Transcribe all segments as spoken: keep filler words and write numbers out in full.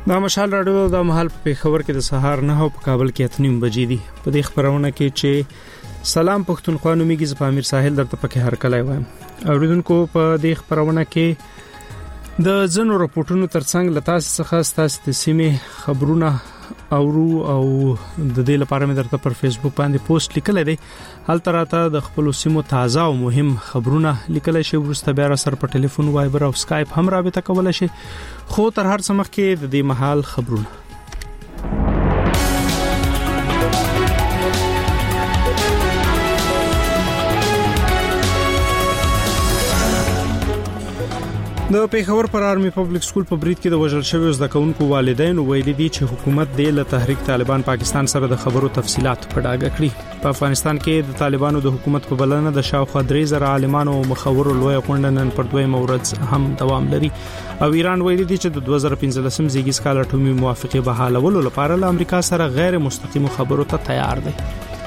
دا مشال راډیو د محل په پیښور کې د سهار نه او په کابل کې اتنیم بجې دي. په دې خبرونه کې چې سلام پښتونخوا نومیږي ز پامیر ساحل درته پکې هر کله وایم. اوریدونکو په دې خبرونه کې د ځنو راپورټونو ترڅنګ لتاس څخه ستاسو د سیمې خبرونه اورو او د دې لپاره مې درته پر فیسبوک باندې پوسټ لیکل دي. حال تراته د خپل سیمو تازه او مهم خبرونه لیکل شي. ورسته بیا سره په ټلیفون وایبر او سکایپ هم رابطه کولای شي. خو تر هر څه مخکې د دې محل خبرونه د پیښور پر آرمي پبلک سکول په برید کې د وژل شویو زده کوونکو والدین ویلي دي چې حکومت د له تحریک طالبان پاکستان سره د خبرو تفصيلات په ډاګه کړي. په افغانستان کې د طالبانو د حکومت په بلنه د شاوخوا درې زره عالمانو او مخورو لوی غونډه نن پر دویمه ورځ هم دوام لري. او ایران ویلي دي چې د دوه زره پنځلسم زیږیز کال اټومي موافقه بحالولو لپاره له امریکا سره غیر مستقیم خبرو ته تیار دي.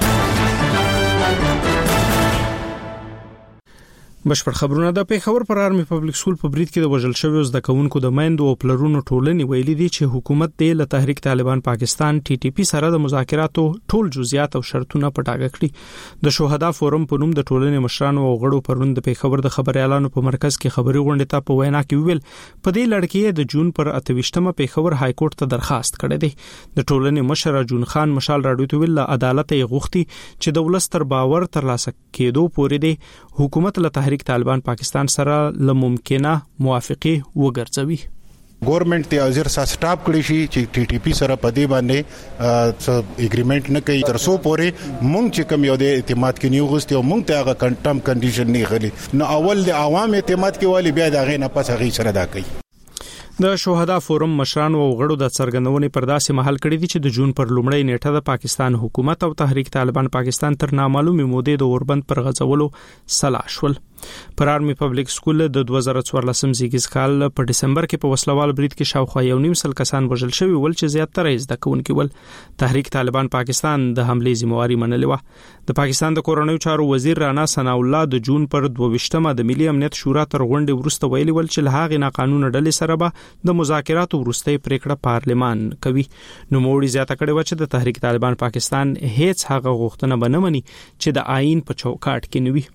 بشپړ خبرونه د پیښور پر آرمي پبلک سکول په برید کې د وژل شویو زده کوونکو د میندو او پلرونو ټولنې ویلي دي چې حکومت د له تحریک طالبان پاکستان ټي ټي پی سره د مذاکراتو ټول جزئیات او شرطونه په ډاګه کړي. د شهدا فورم په نوم د ټولنې مشرانو او غړو پرون د پیښور د خبري اعلانو په مرکز کې خبري غونډه ته په وینا کې ویل په دې لړ د جون پر اتويشتمه پیښور های کورټ ته درخواست کړی دی. د ټولنې مشر جون خان مشال راډیو ته ویل عدالت یې غوښتي چې د ولستر باور ترلاسه کېدو پورې دی حکومت له طالبان پاکستان سره له ممکنه موافقه وګرځوي. ګورنمنت ته وزیر سره سټاپ کړی شي چې ټي ټي پی سره په دې باندې اګریمنت نه کوي تر څو پورې مونږ چې کوم یو د اعتماد کې نیو غوستي او مونږ ته هغه کنټم کنډیشن نه غلي نو اول د عوام اعتماد کې والی بیا د غې نه پس هغه سره دا کوي. د شهدا فورم مشران او غړو د څرګندونې پر داسې محل کړی دي چې د جون پر لومړۍ نیټه د پاکستان حکومت او تحریک طالبان پاکستان تر نامعلومه مودې د اوربند پر غځولو سلا شول. پر آرمي پبلک سکول د دوه زره څوارلسم زیږیز کال په دسمبر کې په وسلوال برید کې شاوخوا یو نیم سل کسان وژل شوي ول چې زیاتره یې زده کوونکي ول. تحریک طالبان پاکستان د حملې ذمہواری منلې و. د پاکستان د کورنیو چارو وزیر رانا ثنا الله د جون پر دوه د ملي امنیت شورا تر غونډې وروسته ویلي ول چې له هغې ناقانونه ډلې سره به د مذاکراتو وروستۍ پریکړه پارلمان کوي. نو موړي زیاته کړې و چې د تحریک طالبان پاکستان هیڅ هغه غوښتنه به نه مني چې د آئین په چوکاټ کې نوي.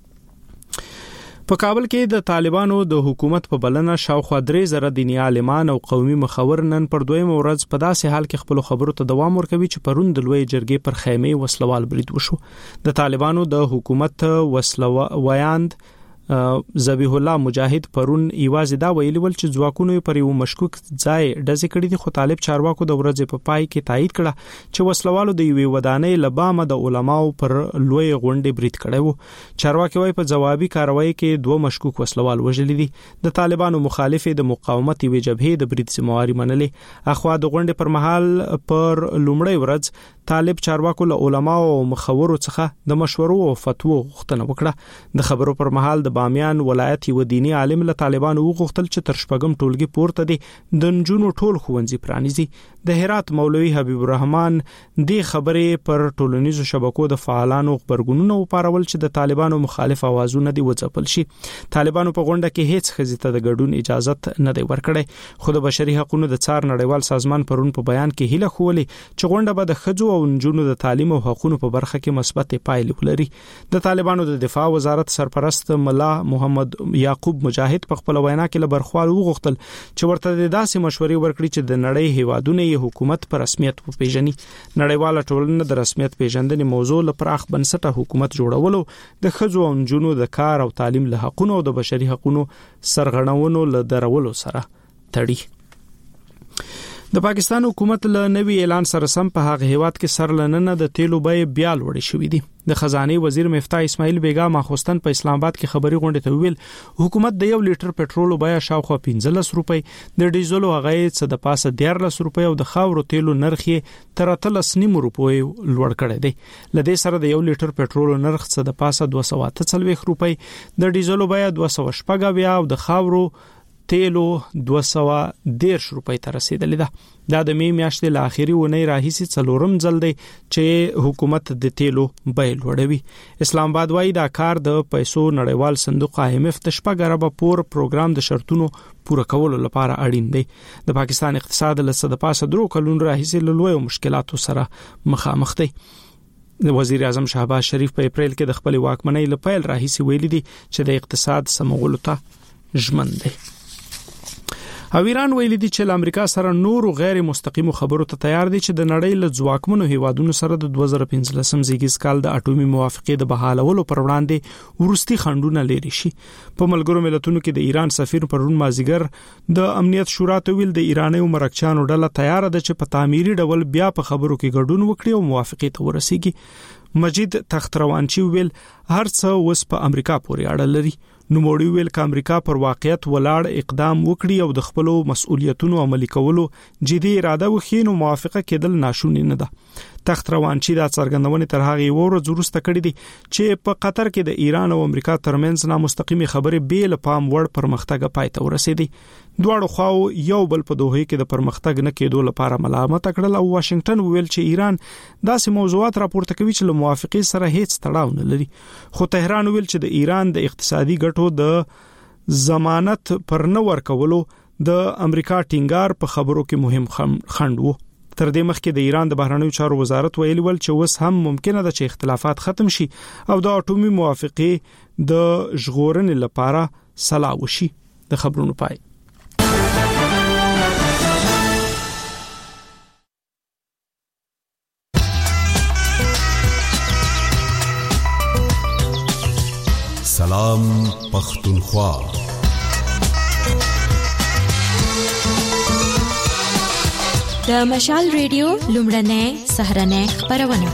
په کابل کې د طالبانو د حکومت په بلنه شاوخوا درې زره دیني عالمان او قومي مخور نن پر دویمه ورځ په داسې حال کې خپل خبرو ته دوام ورکوي چې پرون د لوی جرګې پر خیمه وسلوال برید وشو. د طالبانو د حکومت وسلو ویاند ذبیح الله مجاهد پرون ایواز دا ویلي ول چې ځواکونو پر یو مشکوک ځای ډزې کړې دي. خو طالب چارواکو د ورځې په پای کې تایید کړه چې وسلوالو د یوې ودانۍ لبامه د علماو پر لوی غونډې برید کړی وو. چارواکي وايي په جوابي کاروایی کې دوه مشکوک وسلوال وژل دي. د طالبانو مخالف د مقاومت وی جبهې د برید ذمہواری منلې. اخوا د غونډې پر مهال پر لومړی ورځ طالب چارواکو له علماو او مخورو څخه د مشورو او فتوو غوښتنه وکړه. د خبرو پر مهال د بامیان ولایت یو دینی عالم له طالبانو وغوښتل چې تر شپږم ټولګي پورته دي د نجونو ټول ښوونځي پرانیزي. د هرات مولوي حبیب الرحمن د خبرې پر ټولنیزو شبکو د فعالانو خبرګونونه وپارول چې د طالبانو مخالف اوازونه دي وځپل شي. طالبانو په غونډه کې هیڅ ښځې ته د ګډون اجازه نه دی ورکړی. خو د بشري حقوقو د څار نړیوال سازمان پرون په بیان کې هیله خولي چې غونډه به د ښځو او نجونو د تعلیم او حقوقو په برخه کې مثبت پایلې ولري. د طالبانو د دفاع وزارت سرپرست ملا محمد یعقوب مجاهد په خپل وینا کې له برخوال وغوښتل چې ورته د داسې مشورې ورکړي چې د نړۍ هیوادونه حکومت پر رسمیت وپیژني. نړیواله ټولنه د رسمیت پیژندنې موضوع له پراخ بنسټه حکومت جوړولو د ښځو او نجونو د کار او تعلیم له حقوقو او د بشري حقوقو سرغړونو له درولو سره تړي. د پاکستان حکومت له نوي اعلان سره سم په هغه هیواد کې سرلننه د تیلو بیې بیا لوړې شوې دي. د خزانه وزیر مفتاح اسماعیل بیگا ماخوستن په اسلام آباد کې خبري غونډه ته ویل حکومت د یو لیټر پټرولو بیه شاوخوا پنځلس روپۍ، د ډیزلو هغه څه د پاسه دیارلس روپۍ او د خاورو تیلو نرخ یې تر اتلس نیم روپۍ لوړ کړی دی. لدې سره د یو لیټر پټرولو نرخ څه د پاسه دوه سوه اته څلوېښت روپۍ، د ډیزلو بیه دوه سوه شپږ اویا او د خاورو تیلو دوه سوه دیرش روپۍ ته رسیدلې ده. دا د می میاشتې له اخري ونې راهیسې څلورم ځل دی چې حکومت د تیلو بیه لوړوي. اسلام آباد وايي دا کار د پیسو نړیوال صندوق آی ایم اف د شپږ اربه پور پروګرام د شرطونو پوره کولو لپاره اړین دی. د پاکستان اقتصاد له څه د پاسه درو کلونو راهیسې له لویو مشکلاتو سره مخامخ دی. د وزیر اعظم شهباز شریف په اپریل کې د خپل واکمنۍ له پیل راهیسې ویلي دي چې د اقتصاد سمولو ته ژمن دی. او ایران ویلي دي چې امریکا سره نور غیر مستقیم خبرو ته تیار دي چې د نړۍ له ځواکمنو هیوادونو سره د دوه زره پنځلسم زیږیز کال د اټومي موافقې د بحالولو پر وړاندې ورستي خنډونه لري شي. په ملګرو ملتونو کې د ایران سفیر پرون مازیګر د امنیت شورا ته ویل د ایراني مرکچانو ډله تیار ده چې په تعمیري ډول بیا په خبرو کې ګډون وکړي او موافقې ته ورسیږي. مجید تختروانچی ویل هر څه اوس په امریکا پورې اړه لري. نو موړي ویل ک امریکا پر واقعیت ولاړ اقدام وکړي او د خپل مسؤلیتونو عملي کولو جدي اراده وکړي نو موافقه کېدل ناشونی نه ده. تختروانچی دا څرګندونه تر هغه ورځ وروسته کړې دي چې په قطر کې د ایران او امریکا ترمنځ نامستقیمه خبرې بیل پام وړ پرمختګ پای ته ورسېدي. دواړو خواو یو بل په دوه کې د پرمختګ نه کېدو لپاره ملامت کړل او واشنگټن ویل چې ایران داسې موضوعات راپورته کوي چې له موافقې سره هیڅ تړاو نه لري. خو تهران ویل چې د ایران د اقتصادي ګټو د ضمانت پر نه ورکولو د امریکا ټینګار په خبرو کې مهم خنډ وو. تر دې مخکې د ایران د بهرنیو چارو وزارت ویلي ول چې اوس هم ممکنه ده چې اختلافات ختم شي او د اټومي موافقې د ژغورنې لپاره سلا وشي. د خبرونو پای. سلام پختونخوا. د مشال ریډیو لومړنۍ سهرنۍ خبرونه.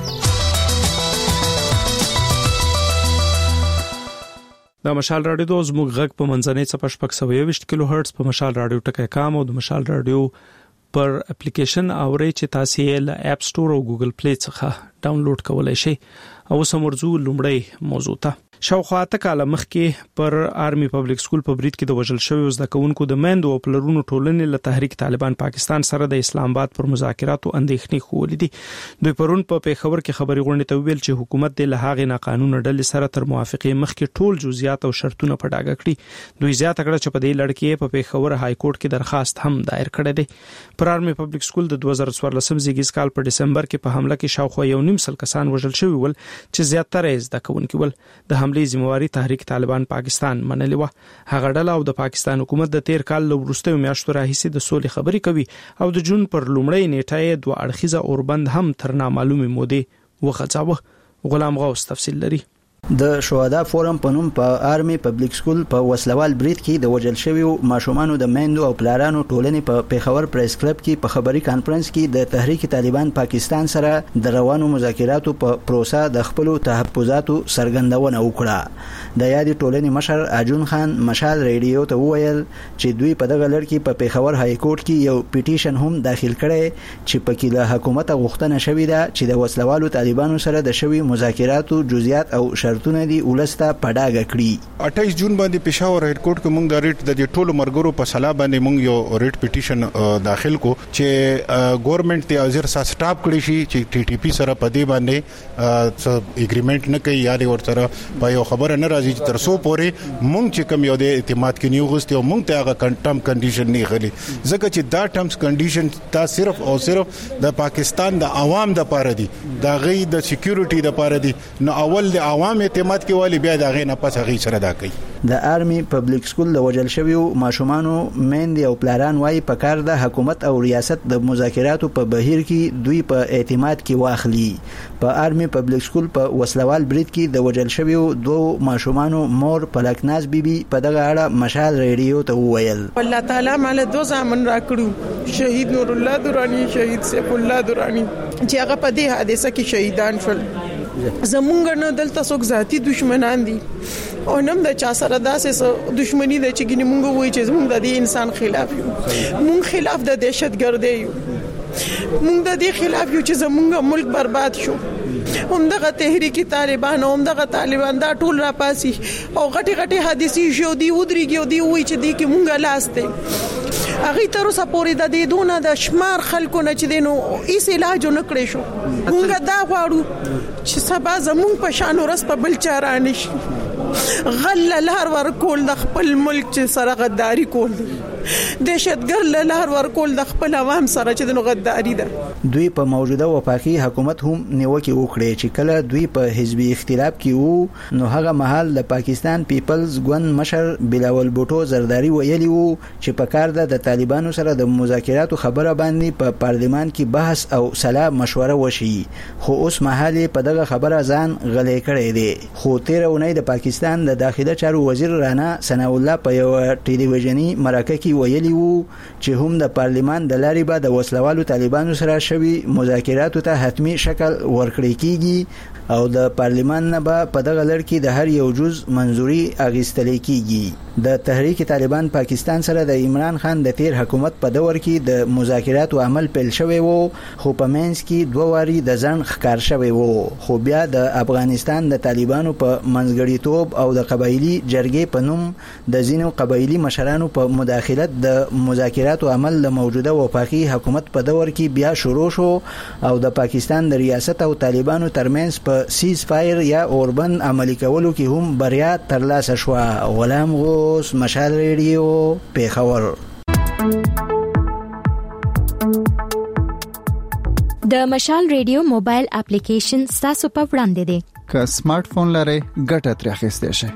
د مشال رادیو زموږ غږ په منځنۍ صفحه شپږ سوه یوویشت کیلو هرتز په مشال رادیو ټکی کام او د مشال رادیو پر اپلیکیشن اوري چې تاسو یې له اپ سٹور او ګوګل پلی څخه ډاونلوډ کولای شئ. او سمورځو لومړی موضوع ته شاوخوا ته کاله مخکې پر آرمي پبلک سکول په برید کې د وژل شوی زده کوونکو د میندو او پلرونو ټولنې له تحریک طالبان پاکستان سره د اسلام آباد پر مذاکراتو اندېښنې خولې دي. دوی پرون په پیښور کې خبري غونډې ته ویل چې حکومت د لهغه ناقانونه ډلې سره تر موافقې مخکې ټول جزئیات او شرطونه په ډاګه کړي. دوی زیاته کړه چې په دې لړ کې په پیښور های کورټ کې درخواست هم دایر کړی دی. پر آرمي پبلک سکول د دوه زره څوارلسم زیږیز کال په دسمبر کې په حمله کې شاوخوا یو نیم سل کسان وژل شوي ول چې زیاتره یې زده کوونکي ول. د حملې ذمہواری تحریک طالبان پاکستان منلې و. هغه ډله او د پاکستان حکومت د تیر کال له وروستیو میاشتو راهیسې د سولې خبرې کوي او د جون پر لومړۍ نیټه یې دوه اړخیزه اوربند هم تر نامعلومې مودې وغځاوه. غلام غوث تفصیل لري. د شهدا فورم په نوم په آرمي پبلک سکول په وسلوال برید کې د وژل شویو ماشومانو د میندو او پلارانو ټولنې په پیښور پریس کلب کې په خبري کانفرنس کې د تحریک طالبان پاکستان سره د روانو مذاکراتو په پروسه د خپل تحفظاتو څرګندونه وکړه. د یادې ټولنې مشر اجون خان مشال ریډیو ته وویل چې دوی په دغه لړ کې په پیښور های کورټ کې یو پیټیشن هم داخل کړي چې په کې له حکومت غوښتنه شوې ده چې د وسلوالو طالبانو سره د شوی مذاکراتو جزئیات او شرطونه دي ولسته پډاګه کړي. اټایس جون باندې پېښور های کورټ کې موږ د ریټ د ټولو مرګرو په سلا باندې موږ یو ریټ پیټیشن داخل کو چې ګورنمنت ته وزیر سره سټاپ کړی شي چې ټي ټي پی سره په دې باندې اګریمنت نه کوي یا د ور سره په یو خبره نه راځي چې تر څو پورې موږ چې کوم یو د اعتماد کې نیو غوستي او موږ ته هغه ټرم کنډیشن نه غلي ځکه چې دا ټرمز کنډیشن تا صرف او صرف د پاکستان د عوام د پاره دي دا غي د سکیورټي د پاره دي نو اول د عوام اعتماد کې والی بیا دا غي نه پس غي سره دا کوي. د آرمي پبلک سکول د وژل شویو ماشومانو میندې او پلاران وايي په کار د حکومت او ریاست د مذاکراتو په بهیر کې دوی په اعتماد کې واخلي. په آرمي پبلک سکول په وسلوال برید کې د وژل شویو دوه ماشومانو مور پلکناز بیبي په دغه اړه مشال ریډیو ته وویل الله تعالی مال دوه زامن راکړو شهید نور الله درانی شهید سیف الله درانی چې هغه په دې حادثه کې شهیدان شول. زمونږ نه دلته څوک ذاتی دشمنان دي او نم د چا سره داسې دشمنی د چې ګنې مونږ وایي چې زمونږ د انسان خلاف یو مونږ خلاف د دهشتګردۍ یو موږ د دې خلاف یو چې زموږ ملک برباد شو. همدغه تحریک طالبان او همدغه طالبان دا ټول را پاسي او غټي غټي حادثي شو دی ودرېږي او دی وایي چې دی کې مونږه لاس دی. هغه تر اوسه پورې د دې دونه د شمار خلکو نه چې دینو هیڅ علاج نه کړی شو. مونږ دا غواړو چې سبا زمونږ په شان ورس په بل چا رانه شي. غل لهر ورکول د خپل ملک چې سره غداری کول دي، دهشتګر لهر ورکول د خپل عوام سره چې د غداری ده. دوی په موجوده وفاقي حکومت هم نیوکه وکړي چې کله دوی په حزبي اختلاف کې وو نو هغه مهال د پاکستان پیپلز ګوند مشر بلاول بوټو زرداری ویلي وو چې په کار ده د طالبانو سره د مذاکراتو خبره باندې په پارلمان کې بحث او سلا مشوره وشي، خو اوس مهال په دغه خبره ځان غلې کړی دی. خو تیر اونۍ د پاکستان د داخله چارو وزیر رانا ثناء الله په یو ټلویزیونی مرکه کې ویلي وو چې هم د پارلمان د لارې به د وسلوالو طالبانو سره شوي مذاکراتو ته حتمی شکل ورکړی کیږي او د پارلمان نه به په دغه لړ کې د هر یو جز منځوري اخیستل کیږي. د تحریک طالبان پاکستان سره د عمران خان د تیر حکومت په دور کې د مذاکراتو عمل پیل شوی وو، خو په منځ کې دوه واری د ځان ښکار شوی وو. خو بیا د افغانستان د طالبانو په منځګړیتوب او د قبایلی جرګې په نوم د ځینو قبایلی مشرانو په مداخلت د مذاکراتو عمل د موجوده وفاقي حکومت په دور کې بیا شروع شو او د پاکستان د ریاست او طالبانو ترمنځ په سیز فایر یا اوربند عملی کولو کې هم بریا ترلاسه شو. غلام غوث، مشال ریډیو، پیښور. د مشال ریډیو موبایل اپلیکیشن تاسو په وړاندې دی. که سمارټ فون لرئ ګټه ترې اخیستی شئ.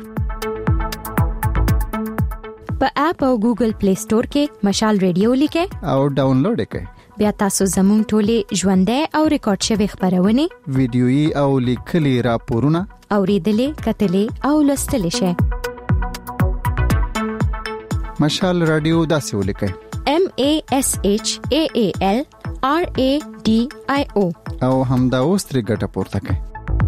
په اپ او ګوګل پلی سٹور کې مشال ریډیو لیکئ او ډاونلوډ یې کړئ. بیا تاسو زموږ ټولې ژوندۍ او ریکارډ شوی خبرونه، ویډیويي او لیکلي راپورونه اوریدلې، کتلې او لوستلې شئ. مشال رادیو داسې ولیکئ: M A S H A A L R A D I O او همدا اوس ترې ګټه پورته کړئ.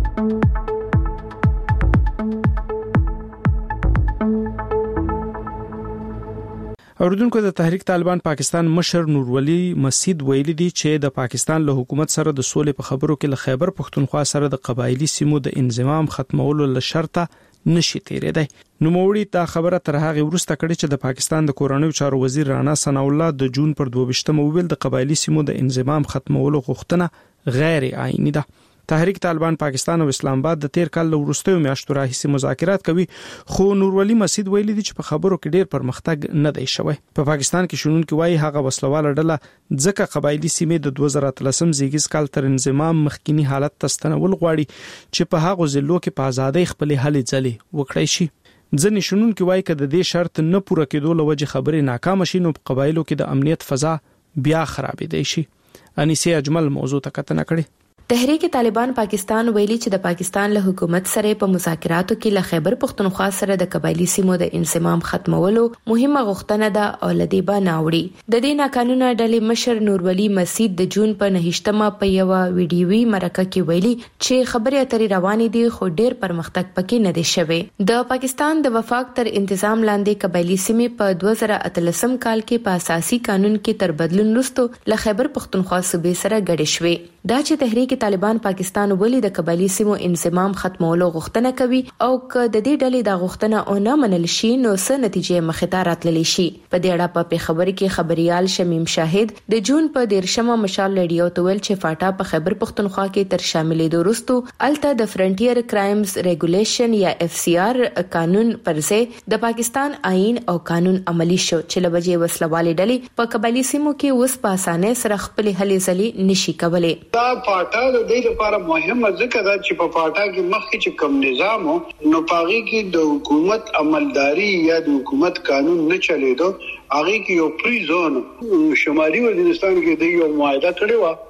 اوردونکو د تحریک طالبان پاکستان مشر نورولي مسعود ویلي دي چې د پاکستان له حکومت سره د سولې په خبرو کې له خیبر پښتونخوا سره د قبایلی سیمو د انضمام ختمولو له شرطه نشي تیریدای. نو موړي دا خبره تر هغه ورسته کړي چې د پاکستان د کورنیو چارو وزیر رانا ثناء الله د جون پر دوه ویشتمه ویل د قبایلی سیمو د انضمام ختمولو غوښتنه غیر آئینی ده. تحریک طالبان پاکستان او اسلام آباد د تیر کال وروستیو میاشتو راهیسې مذاکرات کوي، خو نورولي مسعود ویلي دي چې په خبرو کې ډیر پرمختګ نه دی شوی. په پاکستان کې شونون کې وایي هغه وسلواله ډله ځکه قبایلی سیمې د دوه زره اتلسم زیږیز کال تر انضمام مخکینی حالت تستنول غواړي چې په هغه ضلعو کې په ازادۍ خپل هلې ځلې وکړي شي. ځنې شونون کې وایي چې د دې شرط نه پوره کېدو لوجه خبرې ناکام شي نو په قبایلو کې د امنیت فضا بیا خرابېدای شي. انیسه اجمل موضوع ته کتنه کړي. تحریک طالبان پاکستان ویلي چې د پاکستان له حکومت سره په مذاکراتو کې له خیبر پښتونخوا سره د قبایلی سیمو د انضمام ختمولو مهمه غوښتنه ده او لدی به ناوړي. د دې ناقانونه ډلې مشر نورولي مسعود د جون په نهشتمه په یو ویډیوي مرکه کې ویلي چې خبرې اترې روانې دي خو ډیر پرمختګ پکې نه دی شوی. د پاکستان د وفاق تر انتظام لاندې قبایلی سیمې په دوه زره اتلسم کال کې په اساسي قانون کې تر بدلون وروسته له خیبر پښتونخوا صوبې سره ګډې شوې. دا چې تحریک طالبان پاکستان ولې د قبایلی سیمو انضمام ختمولو غوښتنه کوي او که د دې ډلې دا غوښتنه او نه منل شي نو څه نتیجې مخې ته راتللی شي. په دې اړه په خبرې کې خبريال شمیم شاهد د جون په دیرشمه مشال ریډیو ته ویل چې فاټا په خیبر پښتونخوا کې تر شاملېدو وروسته الته د فرنټیر کرایمز ریګولیشن یا اف سی آر قانون پرځې د پاکستان آئین او قانون عملی شو چې لوجه وسلوالې ډلې په قبایلی سیمو کې اوس په اسانه سره خپل هلې ځلې نشي کولای. دا پاټا د دې لپاره مهمه ځکه دا چې په پاټا کې مخکې چې کوم نظام نو پاغي کې د حکومت عملداري یا د حکومت قانون نه چلیدو. هغه کې یو پری زون شمالي وزیرستان کې د یو معاهده کړی و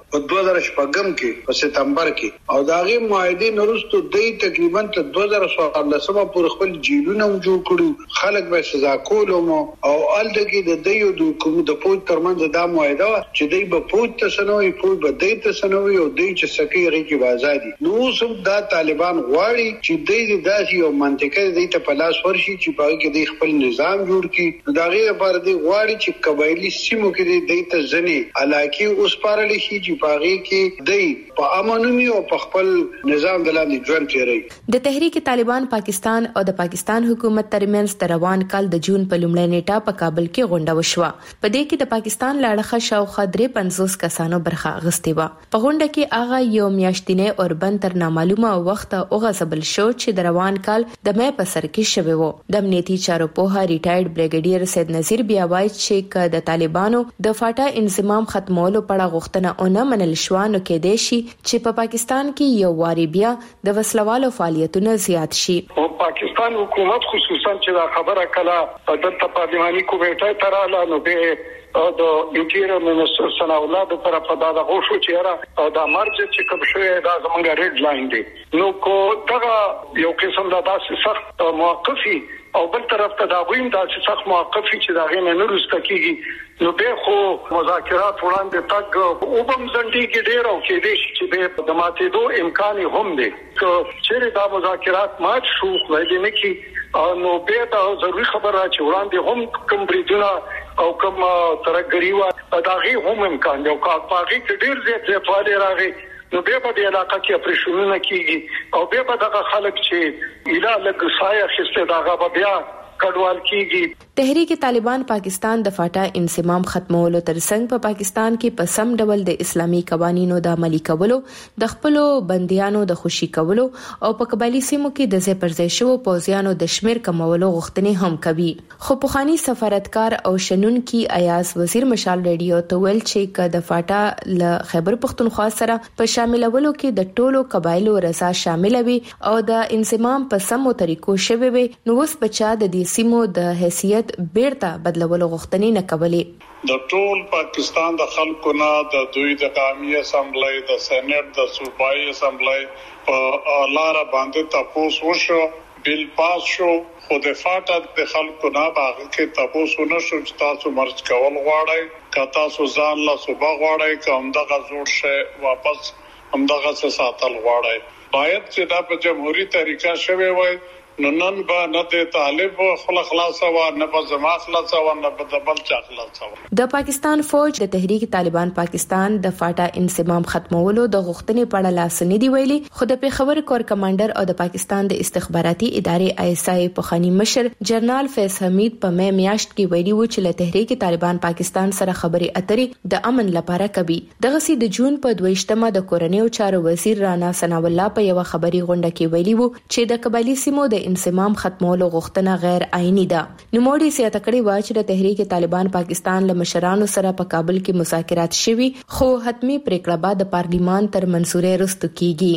په دوه زره شپږم کې په سپتمبر کې او دا غي معاهده نورستو د تقریبا ته دوه زره څوارلسمه پورې خپل جیلونه جوړ کړو خلک به سزا کولم او الدګي د دیو د کوم د پوت ترمنځ دا معاهده چې دی به پوت تسنوي پوت به دی تسنوي او دی چې سکیږي کې آزادي نو سم دا طالبان غواړي چې دی داسې یو منطقه دی ته په لاس ورشي چې په کې د خپل نظام جوړ کړي دا غي لپاره دی غواړي چې قبایلی سیمو کې دی ته ځنی علاقه اوس پارل شي چې په کې کې دی په امنوي او په خپل نظام د لاندې ژوند تیری. د تحریک طالبان پاکستان او د پاکستان حکومت ترمنځ د روان کال د جون په لومړۍ نیټه په کابل کې غونډه وشوه. په دې کې د پاکستان لاړخه شاوخوا درې پنځوس کسانو برخه اخیستې و. په غونډه کې هغه یو میاشتنی اوربند تر نامعلومه وخت اوغځبل شو چې د روان کال د مې په سر کې شوی و. د امنیتي چارو پوها ریټایرډ بریګیډیر سید نذیر بیا وایي چې ک د طالبانو د فاټا انضمام ختمولو په اړه غوښتنه اونه منل شوانو کې دی شي چې په پاکستان کې یو واری بیا د وسلوالو فعالیتونه زیات شي. او پاکستان حکومت خصوصا چې دا خبره کله د پارلماني کمیټې تراله نو به د انټیریر منسټر ثنا الله د طرفه دا غوښو چې را دا مرج چې کوم شوی دا زمونږ ریډ لاین دی نو کو دا یو قسم د تاسو سخت موقفي او بل طرف ته دا ویم دا چې سخت موقفي چې دا غینه نه رسته کیږي نو به خو مذاکرات وړاندې تک او بم زندګي کې ډیر او کې دي چې د ماتې دوه امکان هم دي چې دا مذاکرات مات شو وایي نه کی نو به دا ضروري خبره چې وړاندې هم کوم بریدونه او کوم ترګری و دا غي هم امکان دی او کاغذي کې ډیر زیات زیاتوالی راغی نو به په دې علاقه کې اپریشنونه کیږي او به په دغه خلک چې اله لګ سایه خسته دغه بیا کډوال کیږي. تحریک طالبان پاکستان د فاټا انضمام ختمولو ترڅنګ په پاکستان کې په سم ډول د اسلامي قوانینو د عملي کولو د خپل بنديانو د خوشي کولو او په قبایلی سیمو کې د ځای پر ځای شو پوځیانو د شمیر کمولو غوښتنې هم کوي. خو پخوانی سفارتکار او شنن کې ایاز وزیر مشال ریډیو ته ویل چې ک د فاټا ل خیبر پختونخوا سره په شاملولو کې د ټولو قبایلو رضا شامل وي او د انضمام په سمو طریقو شوي وي نو اوس بچا د دې سیمو د حیثیت بیرته بدلولو غوښتنې نه کولې. د ټول پاکستان د خلکو نه د دوی د قومي اسمبلی د سېنات د صوبایي اسمبلی په لار باندې تاسو وشو بل پاس شو خو د فاټا د خلکو نه باغ کې تاسو نشو چې تاسو مرچ کول غواړئ که تاسو ځان له صوبه غواړئ که همدغه زوړ شي واپس همدغه څه ساتل غواړئ باید چې دا په جمهوریت طریقه شوی وای نو نن به نه د طالب خپل خلاص او نه په زما خلاص او نه په بل چا خلاص. د پاکستان فوج د تحریک طالبان پاکستان د فاټا انضمام ختمولو د غوښتنې په اړه لاس نه دی ویلي خو د پیښور کور کمانډر او د پاکستان د استخباراتي ادارې آی اس آی پخوانی مشر جنرال فیض حمید په مې میاشت کې ویلي و چې له تحریک طالبان پاکستان سره خبرې اترې د امن لپاره کوي. دغه سي د جون په دویشتمه د کورنیو چارو وزیر رانا ثنا الله په یو خبري غونډه کې ویلي و چې د قبایلی سیمو د انضمام ختمولو غوښتنه غیر آئینی ده. نو موډي سي اتکړي و چې د تحریک طالبان پاکستان له مشرانو سره په کابل کې مذاکرات شوي خو حتمی پریکړه به د پارلیمان تر منصورې وروسته کیږي.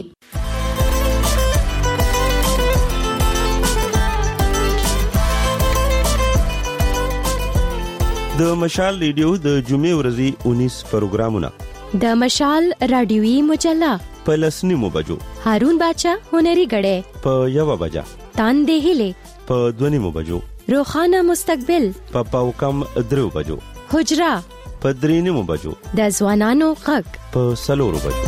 د مشال ریډیو د جمعې ورځې اونیس پروګرامونه د مشال رادیوي مجله په لسنیمو بجو هارون باچا هنري غړې په یو بجا تاندې هله په دونیمو بجو روخانه مستقبل په پاو کم درو بجو حجرا په درینمو بجو د ځوانانو غږ په سلورو بجو.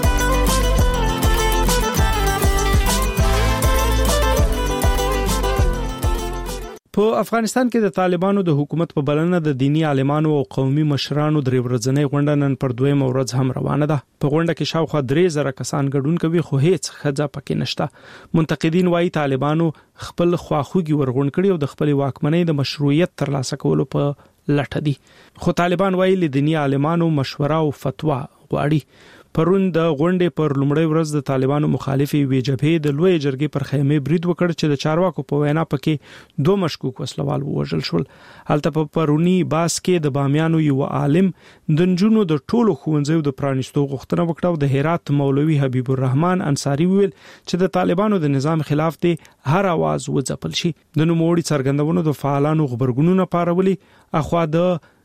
په افغانستان کې د طالبانو د حکومت په بلنه د دینی عالمانو او قومي مشرانو درې ورځنۍ غونډه نن پر دویمه ورځ هم روانه ده. په غونډه کې شاوخوا درې زره کسان ګډون کوي خو هیڅ ښځه پکې نشته. منتقدین وايي طالبانو خپل خواخوږي ورغون کړي او د خپل واکمنۍ د مشروعیت ترلاسه کولو په لټه دي. خو طالبان وايي ل دینی عالمانو مشوره او فتوا غواړي. پرون د غونډې پر لومړۍ ورځ د طالبانو مخالفي وی جبهې د لوی جرګې پر خیمه برید وکړ چې د چارواکو په وینا پکې دوه مشکوک وسلوال وژل شول. هلته په پرونی باس کې د بامیانو یو عالم د نجونو د ټولو ښوونځیو د پرانیستو غوښتنه وکړه او د هرات مولوي حبیب الرحمن انصاری ویل چې د طالبانو د نظام خلاف دی هر आवाज وځپل شي. د نوموړي څرګندونو د فعالانو خبرګونونه پارولي اخوا د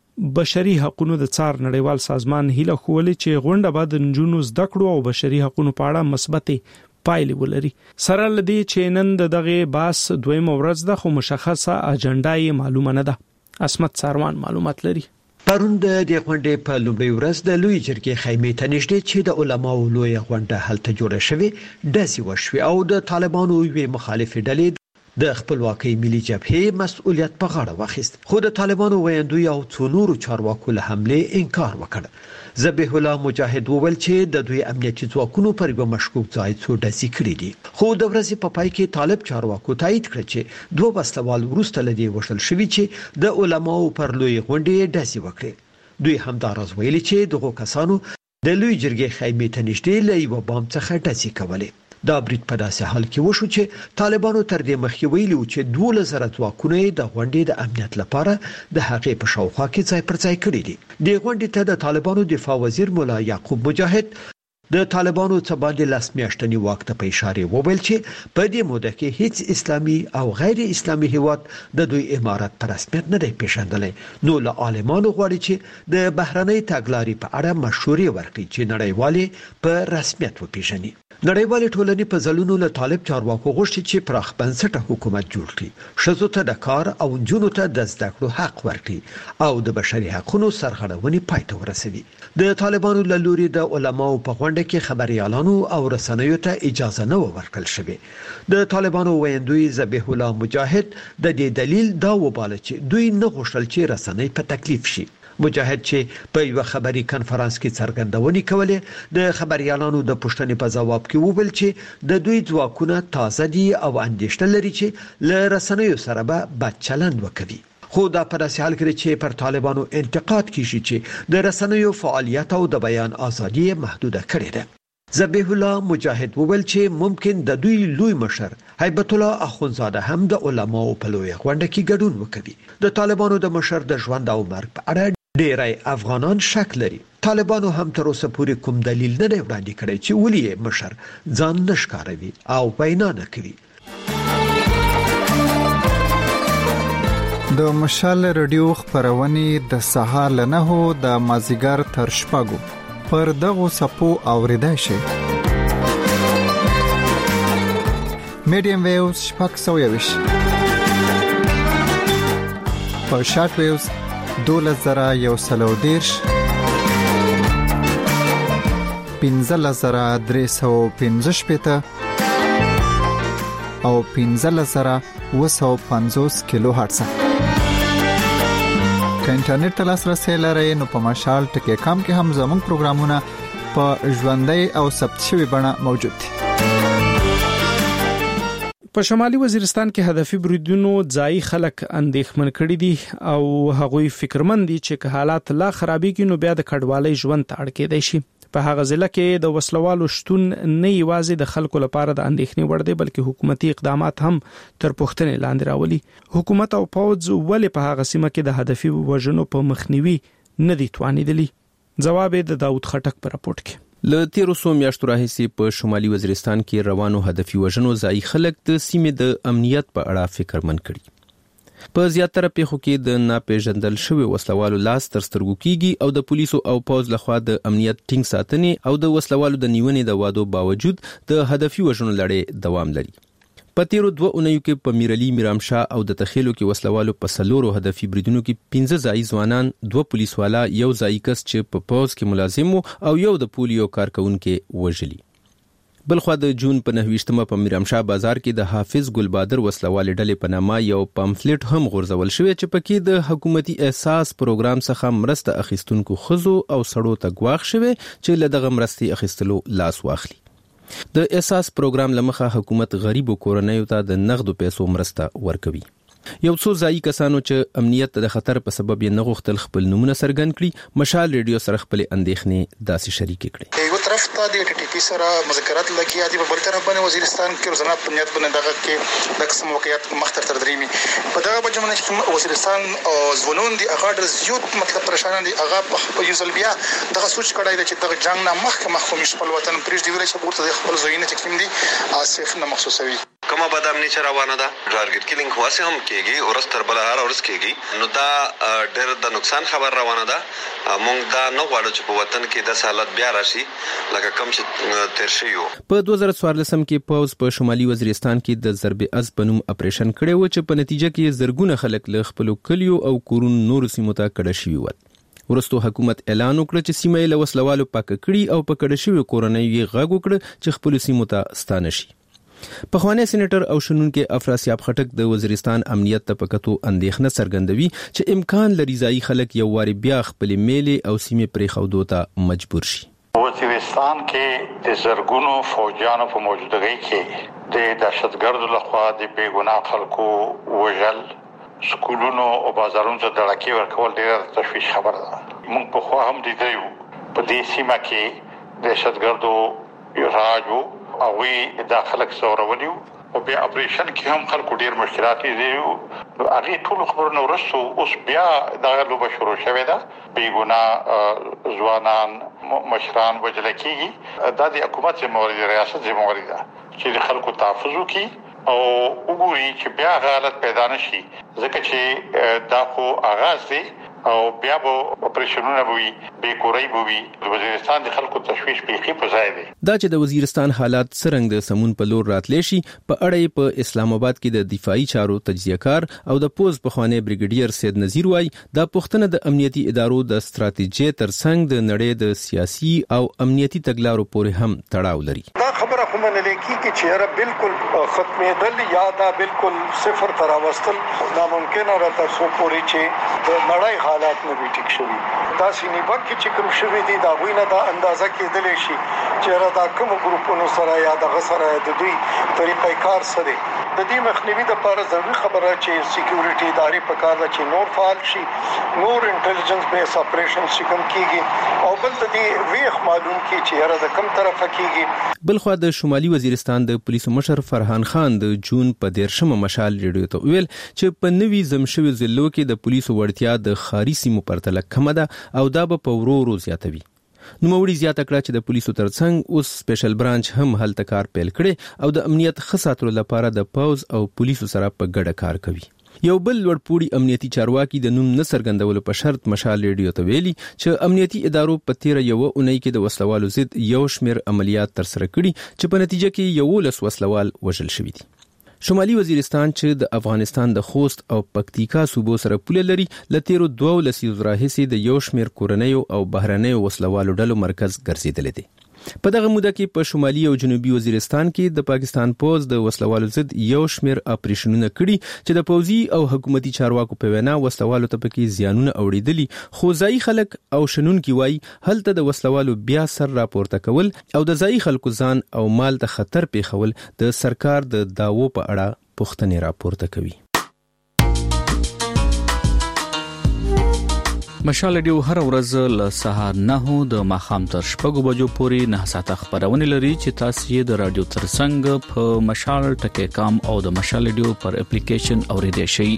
بشري حقوقو د څار نړیوال سازمان هیله کولې چې غونډه به د نجونو زده کړو او بشري حقوقو په اړه مثبت پایلې ولري. سره لدی چې نن دغه باس دویم ورځ ده خو مشخصه اجنډا یې معلومه نه ده. اسمت ساروان معلومات لري. پرون د دې غونډې په لومړي ورځ د لوی جرګې خیمې ته نږدې چې د علماو لوی غونډه هلته جوړه شوې داسې وشوې او د طالبانو یوې مخالفې ډلې د خپلواکۍ ملي جبهې مسؤلیت په غاړه واخیست، خو د طالبانو ویاندوی او څو نورو چارواکو له حملې انکار وکړ. ذبیح الله مجاهد وویل چې د دوی امنیتي ځواکونو پر یو مشکوک ځای څو ډزې کړې دي، خو د ورځې په پای کې طالب چارواکو تایید کړ چې دوه وسلوال وروسته له دې وشل شوي چې د علماو پر لوی غونډې ډزې وکړې. دوی همداراز ویلي چې دغه کسانو د لوی جرګې خیمې ته نږدې له یوه بام څخه ډزې کولې. دا برید په داسې حال کې وشو چې طالبانو تر دې مخکې ویلي و چې دوه زره ځواکونه د غونډې د امنیت لپاره د هغې په شاوخوا کې ځای پر ځای کړي دي. د غونډې ته د طالبانو دفاع وزیر مولا یعقوب مجاهد د طالبانو څخه باندې لاس میاشتنی وخت ته په اشاره وویل چې په دې موده کې هیڅ اسلامي او غیر اسلامي هیواد د دوی امارت پر رسمیت نه دی پیژندلی. نو له عالمانو غواړي چې د بهرنۍ تګلارې په اړه مشورې ورکړي چې نړیوالې په رسمیت وپیژني. نړیوالې ټولنې په ځلونو له طالب چارواکو غوښتي چې پراخ بنسټه حکومت جوړ کړي، ښځو ته د کار او نجونو ته د زده کړو حق ورکړي او د بشري حقوقو سرغړونې پای ته ورسوي. د طالبانو له لوري د علماو په غونډه کې خبريالانو او رسنیو ته اجازه نه ورکړل شوې. د طالبانو ویاندوی ذبیح الله مجاهد د دې دلیل دا وباله چې دوی نه غوښتل چې رسنۍ په تکلیف شي. مجاهد چې په یو خبري کانفرنس کې څرګندونې کولې د خبريالانو د پوښتنې په جواب کې وویل چې د دوی ځواکونه تازه دي او اندېښنه لري چې له رسنیو سره به بد چلند وکړي. خو دا په داسې حال کې چې پر طالبانو انتقاد کیږي چې د رسنیو فعالیت او د بیان ازادي محدوده کړې ده. ذبیح الله مجاهد وویل چې ممکن د دوی لوی مشر هیبت الله اخونزاده هم د علماو په لوی غونډه کې ګډون وکړي. د طالبانو د مشر د ژوند او مرګ په اړه ډیری افغانان شک لري. طالبانو هم تر اوسه پورې کوم دلیل نه دی وړاندې کړی چې ولې مشر ځان نشکاروي او وینا نه کوي. د مشال رادیو خبرونه د سهار له نهو د مازیګر تر شپږو پر دغه سپو اوریدای شي. میډیم ویوز شپږ سوه یویش په شارټ ویوز دولس زره یو سلو دیرش پنځه زره درې سوه پنځه شپېته او پنځه زره اوه سوه پنځوس کیلو هرتز. که انټرنیټ ته لاسرسی لرئ نو په مشال ټکی کام کې هم زموږ پروګرامونه په ژوندۍ او ثبت شوي بڼه موجود دي. په شمالي وزیرستان کې هدفي بریدونو ځای خلک اندېښمن کړي دي او هغوی فکرمن دي چې که حالات لا خرابېږي نو بیا د کډوالۍ ژوند ته اړ کېدای شي. په هغه ځله کې د وسلوالو شتون نه یوازې د خلکو لپاره د اندېښنې وړ دی بلکې حکومتي اقدامات هم تر پوښتنې لاندې راولي. حکومت او پوځ ولې په هغه سیمه کې د هدفي وژنو په مخنیوي نه دي توانیدلی؟ جواب یې د داود خټک په راپورټ کې. له تیرو څو میاشتو راهیسې په شمالي وزیرستان کې روانو هدفي وژنو ځای خلک د سیمې د امنیت په اړه فکرمن کړي. په زیاتره پیښو کې د ناپېژندل شوی وسلوالو لاس تر سترګو کیږي او د پولیسو او پوځ لخوا د امنیت ټینګ ساتنې او د وسلوالو د نیونې د وادو باوجود د هدفي وژنو لړۍ دوام لري. په تیرو دوه اونیو کې په میرعلي میرامشاه او د تخیلو کې وسلوالو په سلورو هدفي بریدونو کې پنځه ځای ځوانان، دوه پولیس والا، یو ځای کس چې په پوځ کې ملازم وو او یو د پولیو کارکونکو وژلي. بلخوا د جون په نهویشتمه په میرامشاه بازار کې د حافظ ګلبادر وسلوال ډلې په نامه یو پامفلټ هم غورځول شوی چې پکې د حکومتي احساس پروګرام څخه مرسته اخیستونکو خزو او سړو ته غواخ شوی چې له دغه مرستې اخیستلو لاس واخلي. د احساس پروګرام لمخه حکومت غریبو کورنیو ته د نغدو پیسو مرسته ورکوي. یو څو ځایي کسانو چې امنیت د خطر په سبب یې نه غوښتل خپل نومونه څرګند کړي، مشال ریډیو سره خپل اندېښنې داسې شریکې کړې. یو طرف ته د ټي ټي پی سره مذاکرات لګیا دي، په بل طرف باندې وزیرستان کې روزانه امنیت باندې دغه کې د قسم واقعیت مختر تر دریمي په دغه بجمنه کې وزیرستان او ځوانون دي هغه ډېر زیات مطلب پریشان دي. هغه په یو ځل بیا دغه سوچ کړای دی چې دغه جنگ نه مخکې مخکې خپل وطن پرېږدي، ویل چې ورته خپل زوینه چې کوم دي اسف نه محسوسوي. کومه بدامني چې روانه ده ټارګټ کیلینګ واسه هم کېږي ورستر بل هر ورس کېږي نو دا ډېر د نقصان خبر روانه ده مونږ دا نه غواړو چې په وطن کې د حالت بیا راشي لکه کوم چې تیر شي یو په دوه زره څوارلسم کې پوز په شمالي وزیرستان کې د ضرب از بنوم اپریشن کړی و چې په نتیجه کې زرګونه خلک له خپل کلیو او کورونو نور سیمو ته کډه شوي و. ورستو حکومت اعلان وکړ چې سیمه له وسلوالو پاک کړي او په کډه شوي کورنۍ یې غږ وکړ چې خپل سیمو ته ستانه شي. پخوانی سېنیټر او شنونکو افراسیاب خټک د وزیرستان امنیت ته پکتو اندېښنه څرګندوي چې امکان لري ځای خلک یو واری بیا خپل میلې او سیمه پرې خودو ته مجبور شي. وزیرستان کې د زرګونو فوجانو په موجودګۍ کې د دهشتګردو لخوا د بیګناه خلکو وژل سکولونو او بازارونو ته دړکې ورکول ډېره تشویش خبره ده. موږ په خو هم لیدلو په دې سیمه کې دهشتګردو راجو او وی داخلك سوروليو او بیا اپریشن کې هم خلکو ډیر مشکلات دي او هغه ټول خبرونه ورسو اوس بیا دا لوبه شروع شوه ده بیګونا ځوانان مشران وجل کیږي د دې حکومت ذمہواری ریاست ذمہواری ده چې خلکو تحفظ وکړي او وګوري چې بیا حالت پیدا نشي ځکه چې دا خو آغاز دی او بیا به اپریشنونه وي به کورای وي د وزیرستان د خلکو تشویش پیخي په ځای دی. دا چې د وزیرستان حالات څنګه د سمون په لور راتلی شي په اړه په اسلام آباد کې د دفاعي چارو تجزیه کار او د پوز پخوانی بریګیډیر سید نذیر وای دا پښتنه د امنیتي ادارو د ستراتیژي ترڅنګ د نړۍ د سیاسي او امنیتي تګلارو پورې هم تړاو لري. دا خبره خو من لیکي چې را بالکل ختمېدل یا دا بالکل صفر تر واستل ناممکن را تاسو پورې چې د نړۍ حالات نه وي ټیک شوي تاسو نیوک چې کوم شوي دي دا وینه دا اندازه کېدل شي چې را دا کوم ګروپونو سره یا د غسر د دوی طریقې کار سره د دې مخنیوي د لپاره ضروري خبره چې سکیورټي ادارې په کار چې نور فعال شي نور انټيليجنس بیس اپریشن کوم کیږي او بل د دې ویخ معلوم کی چې را د کوم طرفه کیږي. بلخو د شمالي وزیرستان د پولیسو مشر فرحان خان د جون په دیرشمه مشال ریډیو ته ویل چې په نوي زمشوي ضلعو کې د پولیسو وړتیا د خاري سیمو پرتله کم ده او دا به په ورو ورو زیاتوي. نو موري زیاته کړه چې د پولیسو ترڅنګ اوس سپیشل برانچ هم هلته کار پیل کړي او د امنیت خساتلو لپاره د پوز او پولیسو سره په ګډه کار کوي. یو بل لوړپوړي امنیتي چارواکي د نوم نه څرګندولو په شرط مشال ریډیو ته ویلي چې امنیتي ادارو په تیر یو اونۍ کې د وسلوالو ضد یو شمېر عملیات ترسره کړي چې په نتیجه کې یو لس وسلوال وژل شوي دي. شمالي وزیرستان چې د افغانستان د خوست او پکتیکا صوبو سره پوله لري لتیرو دوه لسیزو راهیسې د یو شمېر کورنیو او بهرنیو وسلوالو ډلو مرکز ګرځیدلی دی. په دغه موده کې په شمالي او جنوبي وزیرستان کې د پاکستان پوز د وسلوالو ضد یو شمېر اپریشنونه کړي چې د پوزي او حکومتي چارواکو په وینا وسلوالو ته پکې زیانونه اوریدلي خو ځای خلک او شنونکي وای هلته د وسلوالو بیا سر راپورته کول او د ځای خلکو ځان او مال ته خطر پیښول د سرکار د داوو په اړه پوښتنې راپورته کوي. مشال ډیو هر ورځ له سهار نه د ماخام تر شپږو بجو پورې نه ساعته خبرونه لري چې تاسو یې د رادیو ترڅنګ په مشال ټکی کام او د مشال ډیو پر اپلیکیشن اوریدئ شئ.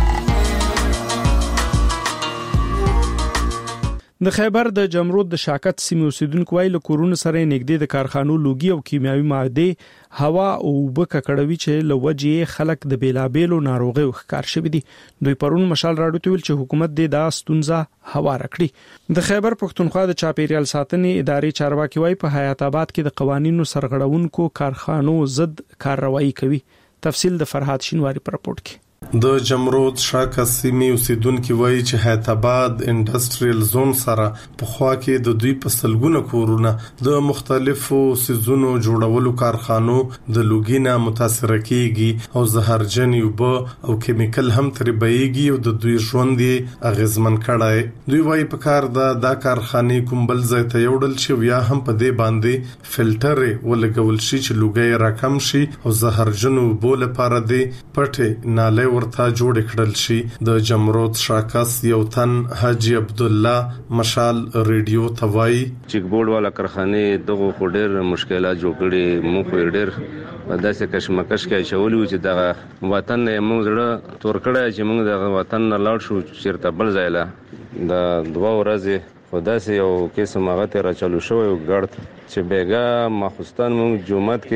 د خیبر د جمرود د شاکت سیمې اوسیدونکو وایي له کورونو سره نږدې د کارخانو لوګي او کیمیاوي ماده هوا او وبکه کړوي چې له وجې خلک د بیلابېلو ناروغیو ښکار شوي دي. دوی پرون مشال راډیو ته ویل چې حکومت دې دا ستونزه هوار کړي. د خیبر پښتونخوا د چاپیریال ساتنې ادارې چارواکي وایي په حیات آباد کې د قوانینو سرغړونکو کارخانو ضد کارروایي کوي. تفصیل د فرهاد شینواری پر راپورټ کې. د جمرود شاکه سیمې اوسیدونکو وایي چې حیات آباد انډستریل زون سره په خوا کې د دوی په سلګونه کورونه د مختلفو سيزونو جوړولو کارخانو د لوګینا متاثر کیږي او زهرجن یوب او کیمیکل هم تربیږي او د دوی ژوند اغیزمن کړای. دوی وایي په کار دا د کارخانې کومبل ځای ته یوړل شي یا هم په دې باندې فلټر ولګول شي چې لوګي راکم شي او زهرجن یوب لپاره دی پټه ناله ورته جوړ کړل شي. د جمرود شاکس یو تن حاجی عبد الله مشال ریډیو توای چیک بورډ والا کارخانه دغه خډر مشکلات جوړ کړي مو خډر داسې کشمکش کې چولې چې د وطن موږ زړه تور کړه چې موږ د وطن نه لاړ شو چیرته بل ځای لا د دوه ورځې خداسې یو قسم هغه ته را چالو شو یو ګړد چې بیګا ماخستان موږ جمعات کې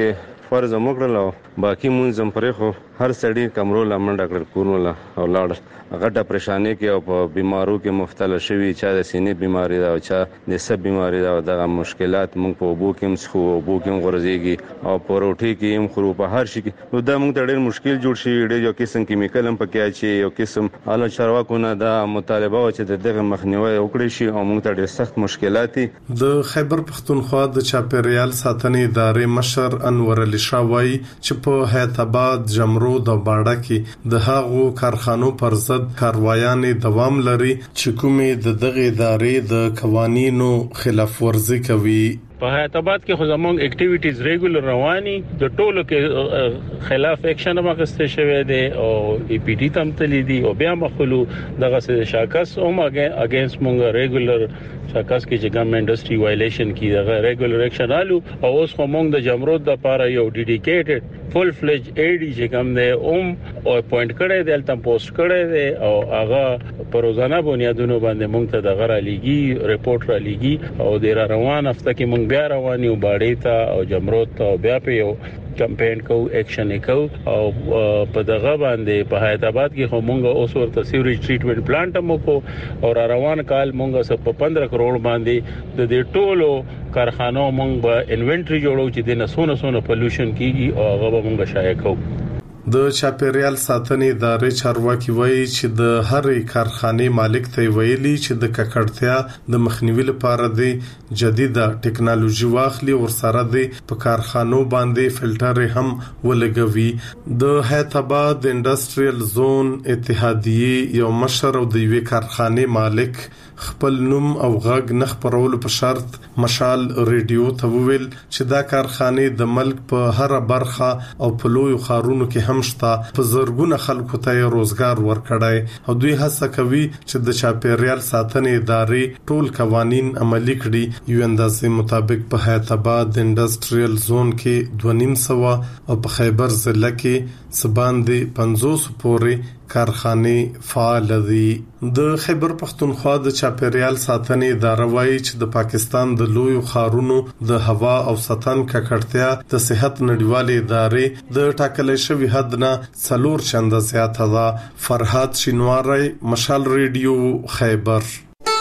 فرض موکړل باقي مونږ زم پرې خو هر سړی کمرو لمنډ کړ کورونه او لاړ غټه پریشانی کې او په بیمارو کې مبتلا شوی چا د سینې بیماری دا او چا د سب بیماری دا دغه مشکلات مونږ په وبو کې مسخو وبو کې غورځيږي او په روټي کې هم خرو په هر شي کې نو دا مونږ ته ډېر مشکل جوړ شي ډېر یو قسم کیمیکل هم پکې اچي یو قسم اعلی چارواکونه دا مطالبه و چې دغه مخنیوي وکړي شي او مونږ ته ډېر سخت مشکلات د خیبر پختونخوا د چاپیریال ساتنې ادارې مشر انور علي شاه وایي چې په حیات آباد جمرو د باډه کې د هغو کارخانو پر ضد کاروایانې دوام لري چې کومې د دغه ادارې د قوانینو خلاف ورزي کوي. په حیات آباد کې خو زموږ اکټیویټیز ریګولر رواني د ټولو کې خلاف اکشن ماغسته شوی دی او ای پی ډی تم تللی دی او بیا مخلو دغه سه شاکس او ماګه اگینست مونږ ریګولر شاکس کې چې ګم انډستری وایلیشن کی دغه ریګولر اکشن آلو او اوس خو مونږ د جمرود د لپاره یو ډیډیکیټډ فل فلج ای ډی چې کوم دی اوم او اپوینټ کړی دی تل پوسټ کړی دی او هغه په روزانه بنیادونو باندې مونږ ته دغه را لګي ریپورت را لګي او د روان هفته کې مونږ بیا رواني او باډې ته او جمرود ته بیا په یو کمپاین کو اکشن کو او په دغه باندې په حیات آباد کې هم مونږ اوس ورته سیوریج ټریټمنټ پلانټ مو کو او روان کال مونږ سپ پندرہ کروڑ باندې د دې ټولو کارخانو مونږ به انوینټری جوړو چې د نسونه سونه پولوشن کیږي او هغه مونږ شایع کوو. د چاپیریال ساتنې ادارې چارواکي وایي چې د هرې کارخانې مالک ته ویلي چې د ککړتیا د مخنیوي لپاره د جديده ټکنالوژي واخلي او سره د په کارخانو باندې فلټر هم ولګوي. د حیات آباد انډستریل زون اتحادیه یو مشر او د یوې کارخانې مالک خپل نوم او غږ نه خبرولو په شرط مشال ریډیو ته وویل چې دا کارخانې د ملک په هر برخه او په لوی خارونو کې هم شته په زرګونه خلکو ته روزګار ورکړای او دوی هڅه کوي چې د چاپیریال ساتنې ادارې ټول قوانين عملي کړي. یو اندازې مطابق په حیات آباد انډستریل زون کې دوه نیم سو او په خیبر ضلع کې سباندې پنځوس پورې کارخانه فعال دي. د خیبر پختونخوا د چاپیریال ساتنې اداره وایي چې د پاکستان د لوی خارونو د هوا او سطن ککړتیا د صحت نړیوالې ادارې د ټاکلې شوی حد نه څلور چنده زیاته ده. فرحات شینواری، مشال ریډیو، خیبر.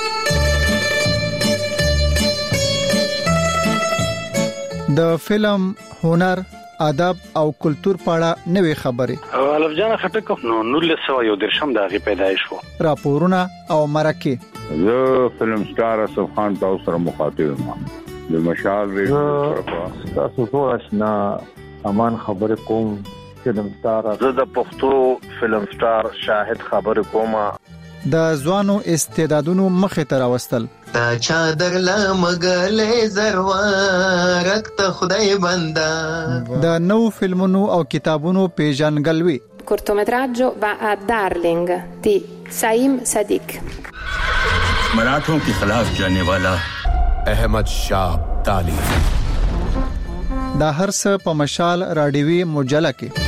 د فلم، هنر، ادب او کلچر په اړه نوې خبرې الف جان خټک نو نولس سو یو درشم دغه پیدایش وو راپورونه او مرکه زه فلم سٹار اسف خان تاسو سره مخاطب یم د مشال ریډیو تاسو ټول آشنا امان خبر کوم فلم سٹار زه د پښتو فلم سٹار شاهد خبر کوم د ځوانو استعدادونو مخه تر واستل تا چادر لا مغلې زروارک ته خدای بندا د نو فلمونو او کتابونو پیژنګلوي. cortometraggio va a Darling di Saim Sadiq. मराठों के खिलाफ जाने वाला अहमद शाह अब्दाली. دا هر څه په مشال رادیوي مجله کې.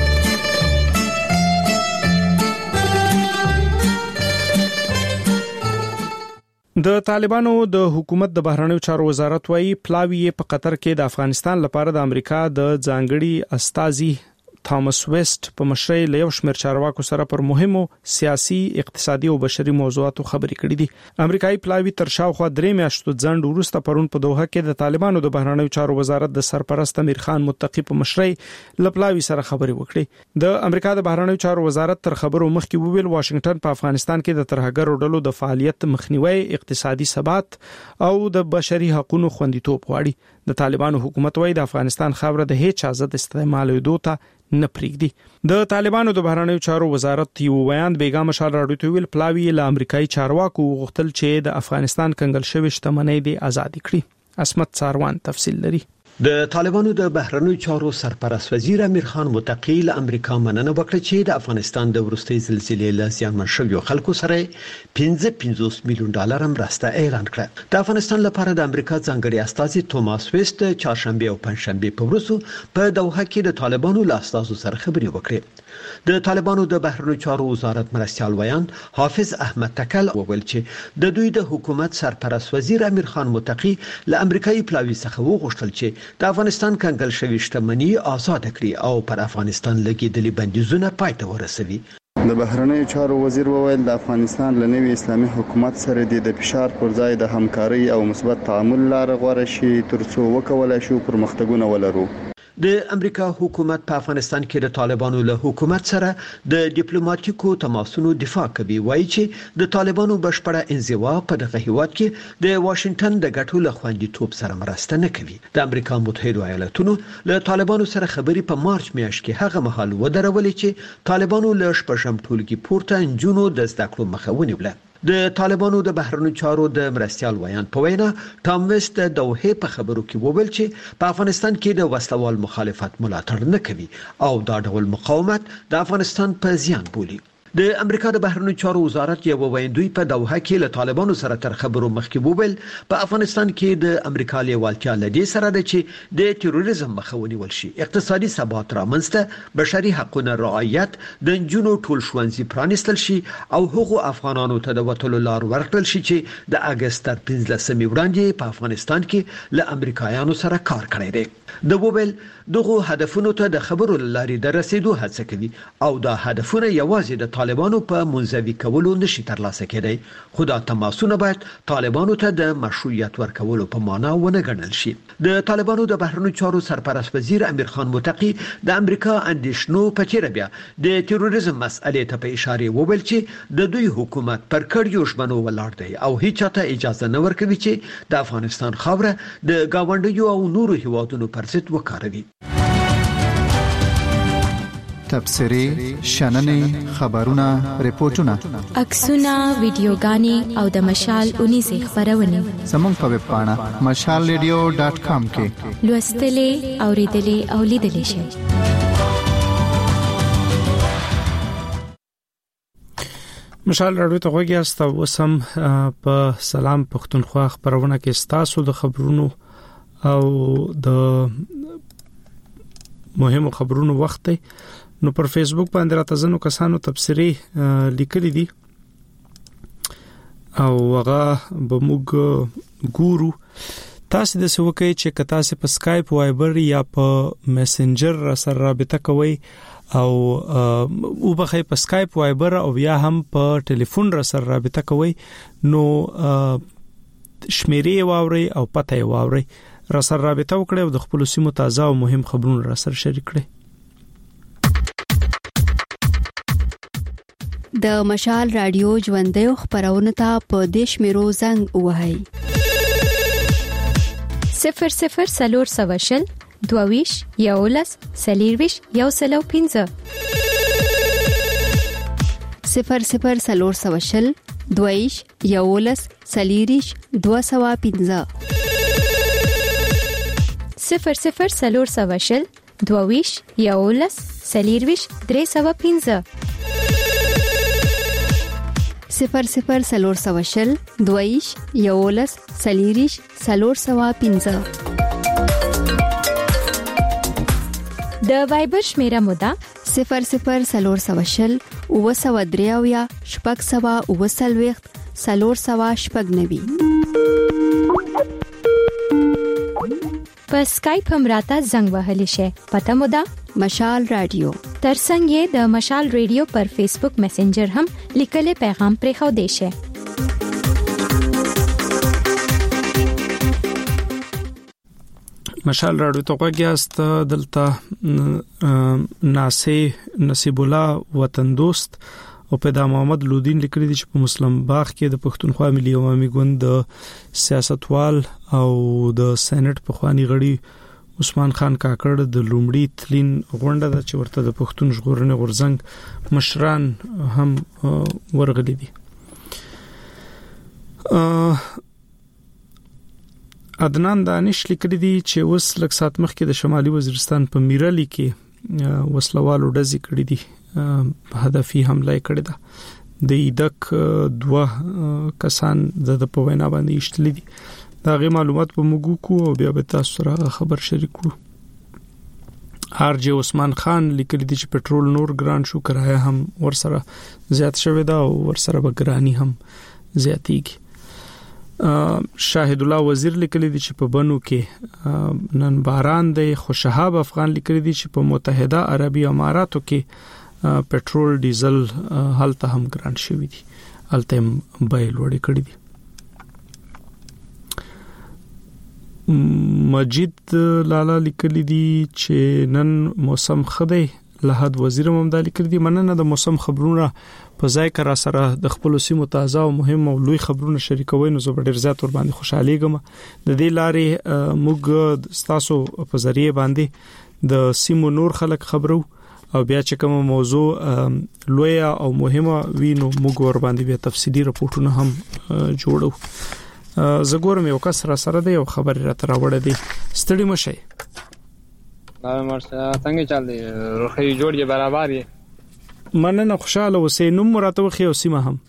د طالبانو د حکومت د بهرنیو چارو وزارت وايي پلاوی په قطر کې د افغانستان لپاره د امریکا د ځانګړي استازي تامس ویسټ په مشرۍ له یو شمېر چارواکو سره پر مهمو سیاسي، اقتصادي او بشري موضوعاتو خبرې کړې دي. امریکایي پلاوی تر شاوخوا درې میاشتو ځنډ وروسته پرون په دوحه کې د طالبانو د بهرنیو چارو وزارت د سرپرست امیر خان متقی په مشرۍ له پلاوی سره خبرې وکړې. د امریکا د بهرنیو چارو وزارت تر خبرو مخکې وویل واشنگټن په افغانستان کې د ترهګرو ډلو د فعالیت مخنیوي، اقتصادي ثبات او د بشري حقوقو خوندیتوب غواړي. د طالبانو حکومت وايي د افغانستان خاوره د هیڅ ازاد استعمالولو ته نه پریږدي. د طالبانو د بهرنیو چارو وزارت یو بیان بیګا مشال راډیو ته ویل پلاوی له امریکایي چارواکو غوښتل چې د افغانستان کنګل شوی شتمنۍ د آزاد کړي. اسمت ساروان تفصیل لري. د طالبانو د بهرنیو چارو سرپرست وزیر امیر خان متقی له امریکا مننه وکړه چې د افغانستان د ورستۍ زلزلې له زیانمن شویو خلکو سره پنځه پنځوس میلیون ډالر مرسته اعلان کړه. د افغانستان لپاره د امریکا ځانګړي استازي توماس ویسټ چهارشنبه او پنځشنبه په ورځو په دوحه کې د طالبانو له استازو سره خبرې وکړې. د طالبانو د بهرنیو چارو وزارت مرستيال ویان حافظ احمد تکل وویل چې د دوی د حکومت سرپرست وزیر امیر خان متقی له امریکایي پلاوی څخه وغوښتل چې د افغانستان کنګل شوی شتمنۍ آزاد کړي او پر افغانستان لګیدلي بندیزونه پای ته ورسوي. د بهرنیو چارو وزیر وویل د افغانستان له نوي اسلامي حکومت سره د فشار پر ځای د همکاري او مثبت تعامل لار غوړه شي ترڅو وکولای شو پرمختګونه ولرو. د امریکا حکومت په افغانستان کې د طالبانو له حکومت سره د ډیپلوماټیکو تماسونو دفاع کوي، وایي چې د طالبانو بشپړه انزوا په دغه هیواد کې د واشنگټن د ګټو له خوندیتوب سره مرسته نه کوي. د امریکا متحده ایالاتونو له طالبانو سره خبري په مارچ میاشت کې هغه مهال ودرولې چې طالبانو له شپږم ټولګي پورته انجونو د زده کړو مخه ونیوله. د طالبانو د بهرنیو چارو د مرستيال ویان په وینا ټام ویسټ د دوحه په خبرو کې وویل چې په افغانستان کې د وسلوال مخالفت ملاتړ نه کوي او دا ډول مقاومت د افغانستان په زیان بولي. د امریکا د بهرنیو چارو وزارت یو ویندوی په دوحه کې له طالبانو سره تر خبرو مخکې وویل په افغانستان کې د امریکا لیوالتیا لدی سره د چې د تروریزم مخه ونیول شي، اقتصادي ثبات رامنځته، بشري حقوقو رعایت، د جنونو ټول ښوونځي پرانیستل شي او هغو افغانانو ته د وټولو لار ورکړل شي چې د اگست تر پنځلسمې وړاندې په افغانستان کې له امریکایانو سره کار کړی دی. د وویل دغه هدفونو ته د خبرو لاري د رسیدو هڅه کوي او دا هدفونه یوازې د طالبانو په منځوي کولو نشي ترلاسه کېدای، خو دا تماسونه باید طالبانو ته د مشروعیت ورکولو په معنا ونه ګڼل شي. د طالبانو د بهرنیو چارو سرپرست وزیر امیر خان متقی د امریکا اندیشنو په چیرې بیا د تروریزم مسئلې ته په اشاره وویل چې د دوی حکومت پر کړیو ژمنو ولاړ دی او هیڅ ته اجازه نه ورکوي چې د افغانستان خاوره د گاونډیو او نورو هیوادونو پر ضد وکاروي. تبصري شننې خبرونه ریپورتونه عکسونه ویډیوګانې او د مشال اونیزه خبرونه زموږ په ویب پاڼه مشال ریډیو ډاټ کام کې لوستلې اوریدلې او لیدلې شئ. مشال راډیو ته غوږی است او سم په سلام پښتونخوا خبرونه کې ستاسو د خبرونو او د مهمو خبرونو وخت دی. نو پر فیسبوک باندې راته ځنو کسانو تبصری لیکلي دي او هغه به موږ ګورو. تاسو د سوکې چې کتا سه په سکایپ وایبر یا په میسنجر سره رابطه کوئ او او بخې په سکایپ وایبر او یا هم په ټلیفون سره رابطه کوئ نو شمیرې واوري او پته واوري را سره رابطه وکړئ او د خپل سیمو تازه او مهم خبرونه را سره شریک کړئ. د مشال رادیو ژوندۍ خبرونه ته په دیش میرو زنګ وهاي صفر صفر سلور سواشل دوویش یولس سلیرویش یو سلو پینزه صفر صفر سلور سواشل دوویش یولس سلیریش دو سوا پینزه صفر صفر سلور سواشل دوویش یولس سلیرویش درې سوا پینزه صفر صفر سلور سواشل دویش یولس سلیریش سلور سوا پینزه. د وایبر شمیره مودا صفر صفر سلور سواشل او سوا دریاویا شپږ سوا او سلويخت سلور سوا شپږ نوي. په سکایپ هم راته زنګ وهلی شي. پته مودا مشال رادیو ترڅنګ یې د مشال رادیو پر فیسبوک میسنجر هم لیکل پیغام پرې خو دی شي. مشال رادیو ته غوږیاست. دلته ناصر نصیب الله وطن دوست او پیدا محمد لودین لیکلي دي چې په مسلم باغ کې د پښتونخوا ملي عوامي ګوند د سیاستوال او د سېنات په خواني غړي عثمان خان کاکړ د لومړي تلین غونډه د چې ورته د پښتون ژغورنې غورځنګ مشران هم ورغلي دي. عدنان دانش لیکلي دي چې اوس لږ سات مخکې د شمالي وزیرستان په میرالي کې وسلوالو ډزې کړې دي، هدفي حمله کړې ده. د ایدک دوه کسان د په وینا باندې اشتلې دي. دا غي معلومات په موږ کو او بیا به تاسو سره خبر شریک کړو. آر جی عثمان خان لیکلی دی چې پټرول نور ګران شو، کرایه هم ورسره زیات شوې ده او ورسره به ګرانی هم زیاتیږي. شاهد الله وزیر لیکلی دی چې په بنو کې نن باران دی. خو شهاب افغان لیکلی دی چې په متحده عربی اماراتو کې پټرول ډیزل هلته هم ګران شوی دي، هلته هم بیل وړي کړی دي. مجید لالا لیکلی دی چې نن موسم خدای لحد وزیر ممدا لیکلی دی مننه د موسم خبرونه په ځای کرا سره د خپل سیمو تازه او مهم او لوی خبرونه شریکوي، نو زه ډیر زیات ور باندې خوشاله یم. د دې لارې موږ تاسو په ذریعہ باندې د سیمو نور خلک خبرو او بیا چې کوم موضوع لوی او مهمه وي نو موږ ور باندې بیا تفصیلی راپورټونه هم جوړو. زګورم یو کس را سره دی او خبر را تر وړه دی. ستړي مشي دا مرسته څنګه چل دی؟ روخي جوړ دی برابر یې مننه خوشاله اوسې. نو مراتب خو او سیمه هم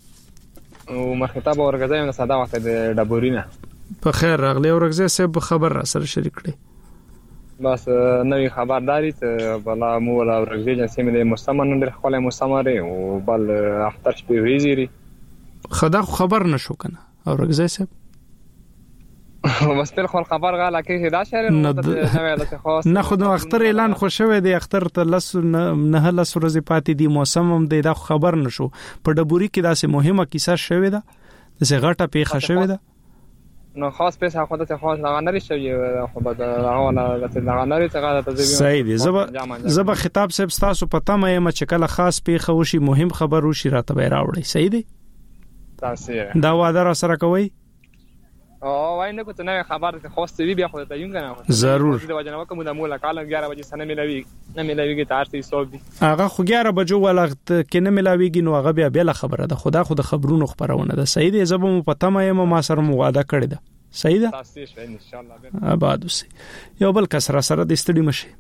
او مخاطب اورګځایم نه ساده وخت د ډبورینه په خیر راغلی. اورګځه صاحب خبر را سره شریک کړي بس نوې خبرداري ته بلا مو ولا اورګځه سیمه د مستمن در خپل مستمره او بل اختر شپې ویزيري خدا خبر نشو کنه اورګځه صاحب بس په خپل خبر غاله کې دا شهر نو ته خاص نه خو نو اختر اعلان خو شوه دی. اختر ته لس نه لس ورځې پاتې دی، موسم هم دی، دا خبر نشو. په ډبوري کې داسې مهمه کیسه شوه ده، داسې غټه پیښه شوه ده نو خاص پیسه خو ته خاص لغانري شوی خو به راونه لغانري څنګه ته زوی صحیح دی. زب زب خطاب صاحب تاسو پته مې ما چې کله خاص پیښه وشي مهم خبر وشي راته به راوړی. صحیح دی تاسو دا وعده را سره کوي او وای نه کوته نه خبر ته خاص وی بیا خو ته یون کنه ضرور د وجنه کوم د مولا کال اګیاره بجې سنه ملوي نه ملويږي تاسو صوب دي هغه خو اګیاره بجو ولغت کې نه ملويږي نو هغه بیا بل خبره ده. خدا خو د خبرونو خبرونه ده. صحیح دی. زبم پته مې ما سره مواده کړی ده. صحیح ده تاسو شوي ان شاء الله آباد اوسئ. یو بل کس را سره د استړي مشي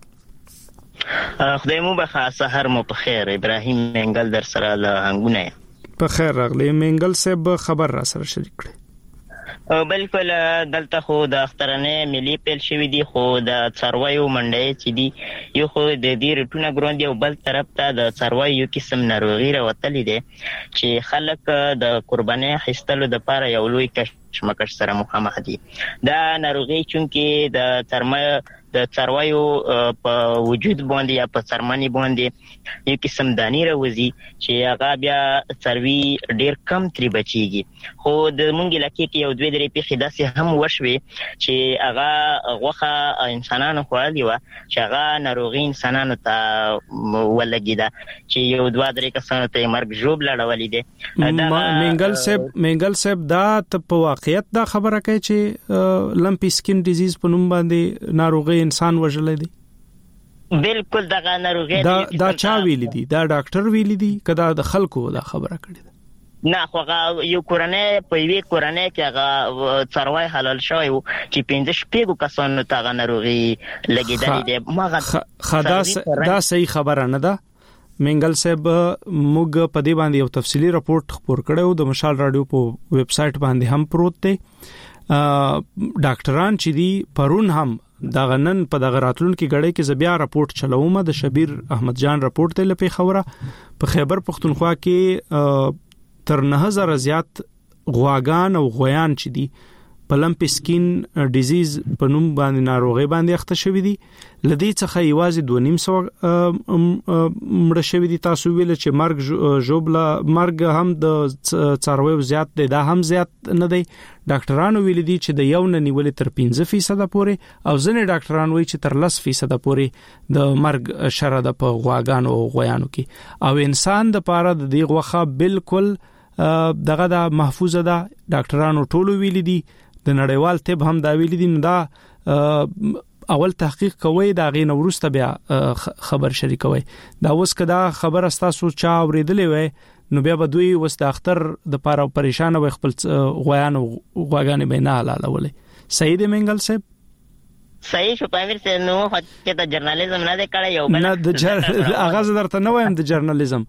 خدای مو بخا سحر مو په خیر. ابراهیم منګل در سره له هنګونه په خیر راغلی. منګل صاحب خبر را سره شریک کړي. بالکل دلته خو د اخترنه ملي پیل شوی دی، خو د څارویو منډي چې دی یو خو د دې رټونه ګروندي او بل طرف ته د څارویو قسم ناروغي راوتلې ده چې خلک د قرباني حستلو د پاره یو لوی کشمکش سره مخامخ دي. دا ناروغي چونکه د ترمه د څارویو په وجود باندې یا په څرمنې باندې یو قسم دانی راوځي چې هغه بیا څاروي ډیر کم تری بچيږي. خو د مونږ لکه کې یو دوه درې پیښې داسې هم وشوي چې هغه غوخه انسانانو خوړلې و چې هغه ناروغي انسانانو ته ولګیده چې یو دوه درې کسانو ته مرګ ژوب لړولې ده. منګل صاحب منګل صاحب دا په واقعیت دا خبره کوي چې لمپی سکین ډیزیز په نوم باندې ناروغي انسان وژلې دي؟ بالکل دغه ناروغي دا دا چا ویل دي؟ دا ډاکټر ویل دي کدا د خلکو دا خبره کړې ده؟ نه خو یو کورنۍ په یوې کورنۍ کې هغه څاروي حلال شوی و چې پنځه شپږو کسانو ته هغه ناروغي لګیدلې ده. ماغه خدا دا صحیح خبره نه ده. منګل صاحب موږ په دې باندې یو تفصیلی راپورټ خبر کړو د مشال رادیو په ویب سټ باندې هم پروت دی. ډاکټران چې دی پرون هم دا غنن په دغه راتلون کې غړې کې زبیا راپورټ چلوم د شبیر احمد جان راپورټ ته لپاره خوره په خیبر پختونخوا کې تر نه هزار زیات غواګان او غویان چې دي په لمپی سکین ډیزیز په نوم باندې ناروغي باندې اخته شوې دي. لدې څخه یوازې دوه نیم سو مړ شوې دي. تاسو ویل چې مرګ جوبلا مرګ هم د څارویو زیات دی، دا هم زیات نه دی. ډاکټرانو ویل دي چې د یو نه نیولې تر پنځه فیصد پورې او ځینې ډاکټران وایي چې تر لس فیصد پورې د مرګ شره ده په غواګانو او غویانو کې. او انسان د پاره د دې غوخه بالکل دغه د محفوظه ده. ډاکټرانو ټولو ویل دي، د نړیوال طب هم دا ویل دي. نو دا اول تحقیق کوي، دا غي نورسته بیا خبر شریکوي. دا اوس کدا خبر استاسو چا اوریدلې وای نو بیا به دوی وس د اختر د پاره پریشان وي خپل غویان او غواګانې به نه حلاله ولې. صحیح دی منګل صاحب؟ صحیح شو پامیر سه نو چې د جرنالیزم نه کړی یو نه د اغاز درته نه وایم د جرنالیزم.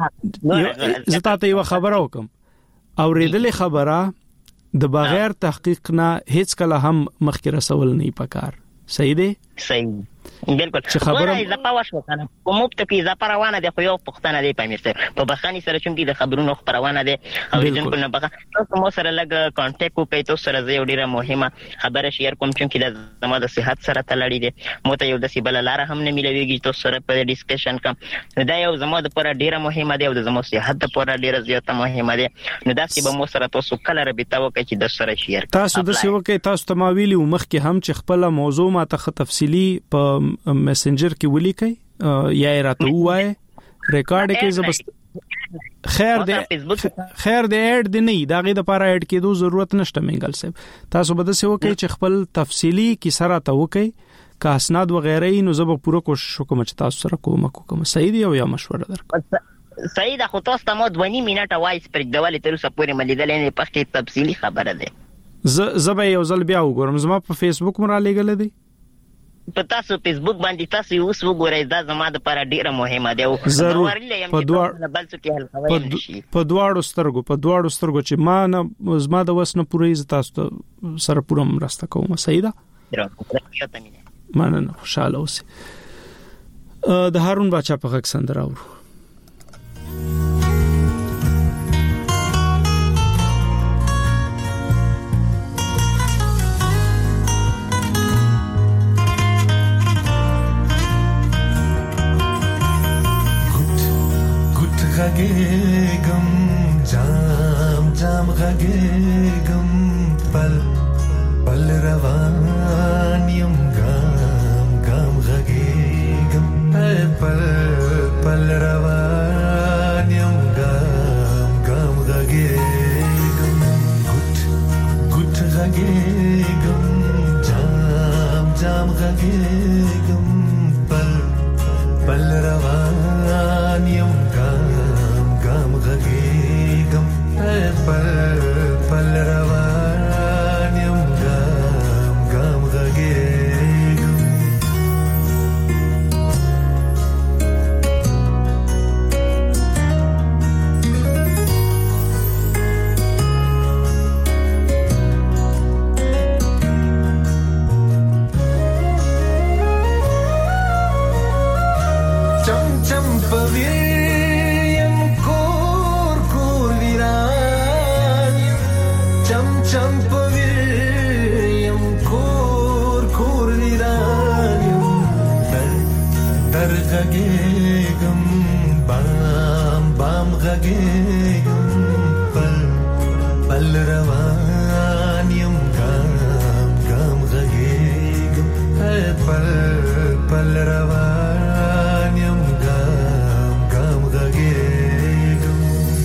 زه تاسو یو خبره وکم اوریدلې خبره د بغیر تحقیق نه هیڅ کله هم مخکې رسول نه پکار. صحیح دی؟ صحیح بالکل خبره اضافه وشو کنه کوم په کې اضافه روانه ده خو یو پښتنه دی په میسته په بخانی سره چې د خبرونو خبرونه ده او جن په بخا تاسو مو سره لګ کانټیکټ کوئ تاسو سره زه ډیره مهمه خبره شیر کوم چې د زما د صحت سره تړلې ده مو ته یو د سیبل لار هم نه ملويږي تاسو سره په ډیسکشن کوم دا یو زما د پر ډیره مهمه ده او د زما صحت د پر ډیره زیاته مهمه ده نو دا چې به مو سره تاسو کله رابطه وکړئ چې د سره شیر تاسو د سیو کې تاسو ته ما ویلي مخ کې هم چې خپل موضوع ما ته تفصیلی په میسنجر کې ولیکي یا راته وای ریکارډ کې زبست خیر دې خیر دې اډ دې نه دا غي د لپاره اډ کېدو ضرورت نشته منګل صاحب تاسو به د سیو کې چې خپل تفصیلی کې سره ته وکي کا اسناد و غیره نو زه به پوره کوشش وکم چې تاسو سره کوم کوم صحیح دی او یا مشوره درکړم صحیح ده خو تاسو ته مو دوه نیم منټه وایس پر دواله تر اوسه پورې ملیدل نه پخې تفصیلی خبره ده ز زبې یو ځل بیا وګورم زما په فیسبوک مر لګل دي په تاسو فیسبوک باندې تاسو اوس وګورئ دا زما د لپاره ډیره مهمه ده او ضروري یم چې بل څه کې حل کوي نشي په دواړو سترګو په دواړو سترګو چې ما نه زما د وس نه پوره تاسو سره پوره مرسته کوم صحیح ده مننه خوشاله اوسئ د هارون بچا په غږ سندره اورو غږېږم جام جام غږېږم پل پل روان یم ګام ګام غږېږم پل پل روان یم ګام ګام غږېږم ګوت ګوت غږېږم جام جام غږېږم پل پل روان یم غږېږم پل پل روان یم ګام ګام غږېږم چم چم پوي چم پویم کور کور ویرانیم در در غږېږم بام بام غږېږم پل پل روان یم ګام ګام غږېږم پل پل روان یم ګام ګام غږېږم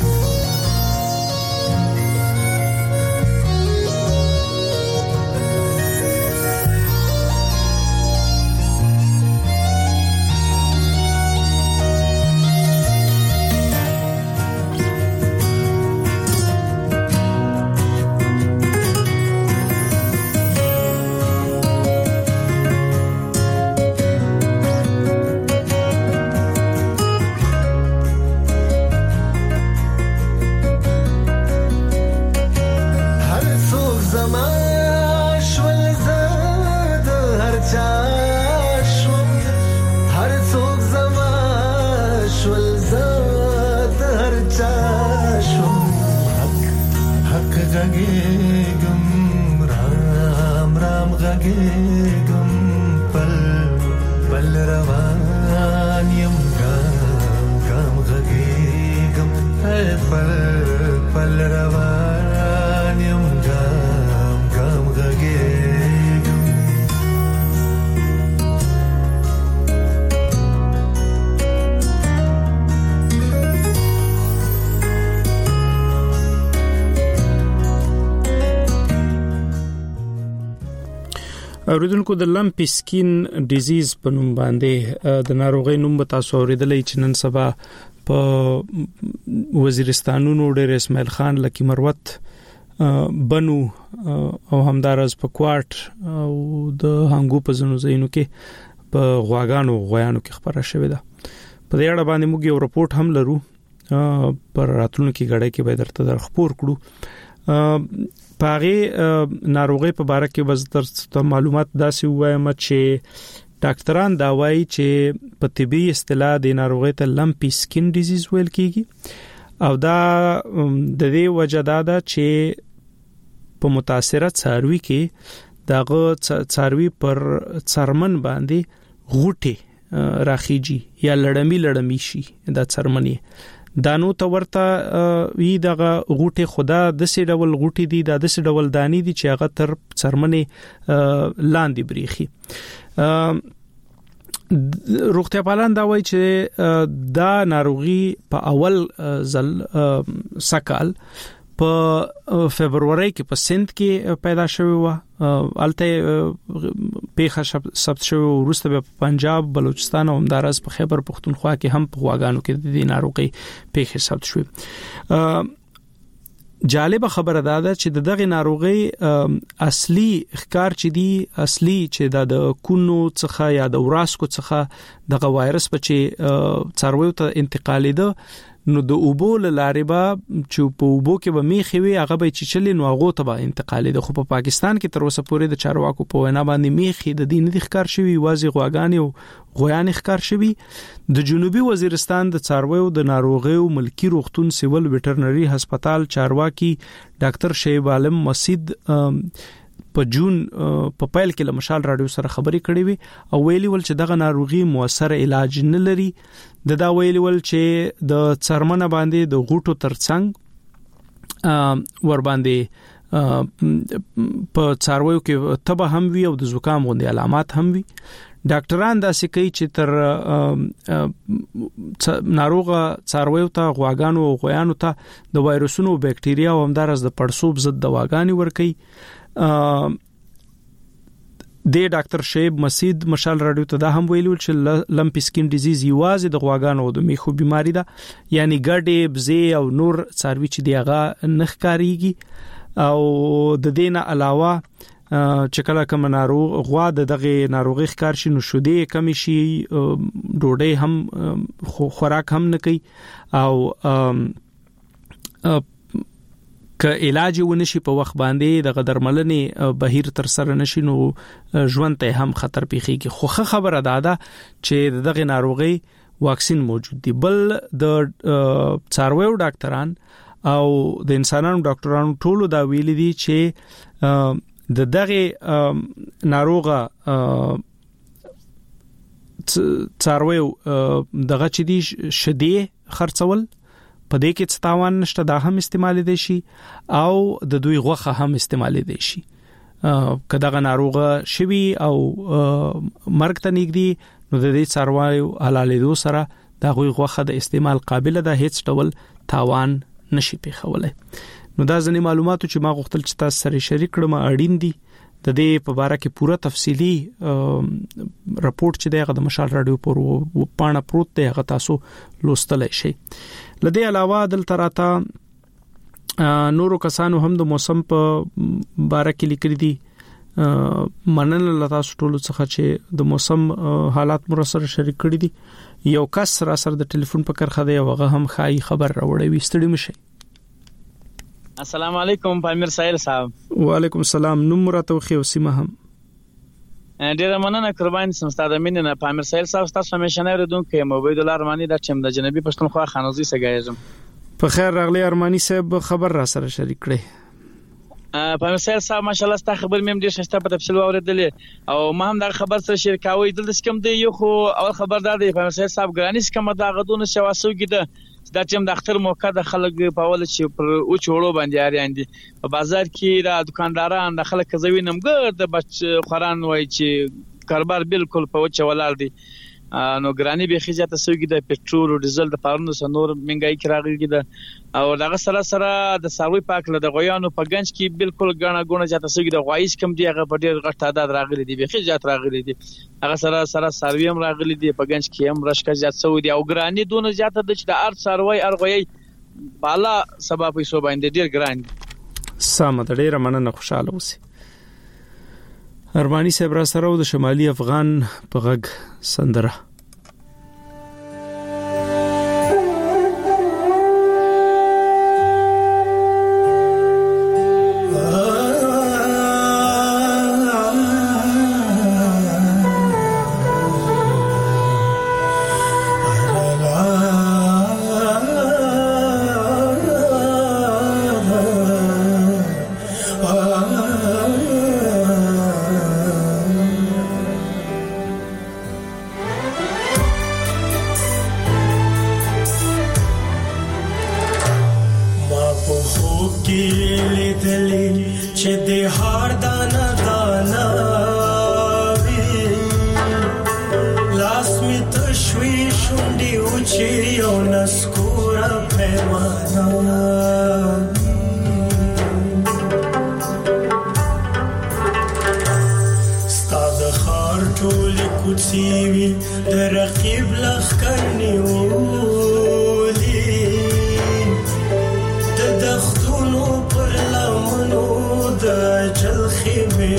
غږېږم رام رام غږېږم پل پل روان یم ګام ګام غږېږم پل پل روان یم ګام ګام غږېږم اوریدونکو د لمپی سکین ډیزیز په نوم باندې د ناروغۍ نوم به تاسو اوریدلې چې نن سبا په وزیرستانونو ډېر اسماعیل خان لکی مروت بنو او همدارز په کوارټ او د هنګو په زنو زینو کې په غواګانو غویانو کې خبره شوې ده په دې اړه باندې موږ یو رپورت هم لرو پر راتلونکي غړې کې به درته در خبر کړو پاره ناروغي په باره کې وزتر معلومات داسې وایم چې ډاکټران دا وایي چې په طبي اصطلاح د ناروغۍ ته لمپي سکین ډیزیز ویل کیږي او دا د دې وجه دا ده چې په متاثره څاروي کې داغه څاروي پر څرمن باندې غوټي راخیږي یا لړمی لړمی شي دا څرمنې دانو ته ورته وی دغه غوټي خدا د سې ډول غوټي دي د سې ډول دانی دي چې هغه تر څرمنې لاندې بریخي روغتیا پالان دا وایي چې دا ناروغي په اول ځل سکال په فبرवरी کې په سند کې پیدا شوی و الته پیخه ثبت شوی ورسته په پنجاب بلوچستان او همدارس په خیبر پختونخوا کې هم په غواګانو کې د ناروغي پیخه ثبت شوی. جالب خبره ده چې دغه ناروغي اصلي ښکار چې دی اصلي چې د کونو څخه یا د وراسکو څخه دغه وایرس په چې څارویو ته انتقالي ده نو د اوبو لارې به چې په اوبو کې به میخي وي هغه به چې چلی نو هغه ته به انتقالي ده خو په پاکستان کې تر اوسه پورې د چارواکو په وینا باندې میخي د دین د ښکار شوی وازي غواګانی او غویان ښکار شوی. د جنوبي وزیرستان د څارویو د ناروغیو ملکی روغتون سیول ویټرنری هسپتال چارواکي ډاکټر شیب عالم مسید په جون په پیل کې له مشال رادیو سره خبرې کړې وي او ویلي ول چې دغه ناروغي موثر علاج نه لري. د دا ویلي ول چې د څرمنه باندې د غوټو ترڅنګ ور باندې په څارویو کې تبه هم وي او د زکام غوندي علامات هم وي. ډاکټران دا سې کوي چې تر ناروغه څارویو ته غواګانو او غویانو ته د وایرسونو او بکټریا او همدارس د پړسوب ضد دواګانې ورکي. د ډاکټر شیب مسید مشال رادیو ته دا هم ویلو چې لمپي سکین ډیزیز یوازې د غواګانو او د میخو بیماری ده یعنی ګډې بزې او نور څاروي چې دیغه نخ کاریږي او د دینه علاوه چې کله کوم ناروغ غوا د دغه ناروغي ښکار شي نو شودې کم شي ډوډۍ هم خوراک هم نه کوي او که علاج ونشي په وخت باندې د درملنې بهیر تر سره نشي نو ژوند ته هم خطر پیخيږي. خو خبره ده دا چې دغه ناروغي واکسین موجود دی. بل د څارویو ډاکټران او د انسانانو ډاکټرانو ټولو دا ویلي دي چې د دغه ناروغه څارویو دغه چې دي شدي خرڅول په دې کې ستاوان نشته دا هم استعمال دي شي او د دوی غوخه هم استعمال دي شي. کداغه ناروغه شوی او مرګ ته نږدې نو د دې څارویو حلالېدو سره دا غوي غوخه د استعمال قابل ده هیڅ ډول تاوان نشي پیښولای. نو دا ځنې معلوماتو چې ما غوښتل چې تاسو سره شریک کړم اړین دي. د دې په اړه کې پوره تفصیلی راپورټ چې دغه د مشال رادیو پر پاڼه پروت دی هغه تاسو لوستلای شئ. لدې علاوه دلته راته نورو کسانو هم د موسم په اړه کې لیکلي دي. مننه تاسو ټول څخه چې د موسم حالات مر سره شریک کړی دي. یو کس را سره د ټلیفون په کرخه دی هغه هم خای خبر راوړی ستړي مشه. السلام علیکم پامیر سایل صاحب. وعلیکم السلام. نوم راته خو سیمه هم ډیره مننه قربان سم ستاسو مننه پامیر سایل صاحب تاسو همیشه نه ردونکو موبایل دلار مانی د چم د جنبی پښتونخوا خانوزي سګایزم. په خیر راغلی ارمانی صاحب خبر را سره شریک کړئ. پامیر سایل صاحب ماشاءالله ستاسو خبر مې ډیر شته په تفصیل واوریدلې او ما هم دا خبر سره شریکاوي دلته کوم دی یو خو اول خبردار دی پامیر سایل صاحب ګرانیس کوم دا غدون شواسو کېده دا چې د اختر موقع د خلک په اول چې پر او چوړو باندې اړین دي په بازار کې را دکانداران د خلک زوینم ګر د بچ خوران وای چې کاروبار بالکل په وچه ولر دي نو ګرانی به خجاته سوګي د پټرول او ډیزل د پارونو سنور منګای کې راغلي ده او دغه سره سره د ساروي پاک له د غویانو په گنج کې بالکل غاڼه غونه جاته سوګي د غوایس کم دی هغه په ډیر غټ تعداد راغلي دي به خجات راغلي دي هغه سره سره ساروي هم راغلي دي په گنج کې هم رشکه جات سوي دي او ګرانی دونه جاته د چې د ارت ساروي ارغوي بالا سبب پیسو باندې ډیر ګران سم د ډیر مننه خوشاله اوسئ. ارمانی صاحب را سره د شمالي افغان په غږ سندره لیدلې چې د هار دانا دانا وي لاس می تشوي شونډې اوچې او نسکوره پیمانه ټولې کوڅې وي د رقیب لښکر نیولې د دښتونو پر لمنو د اجل خیمې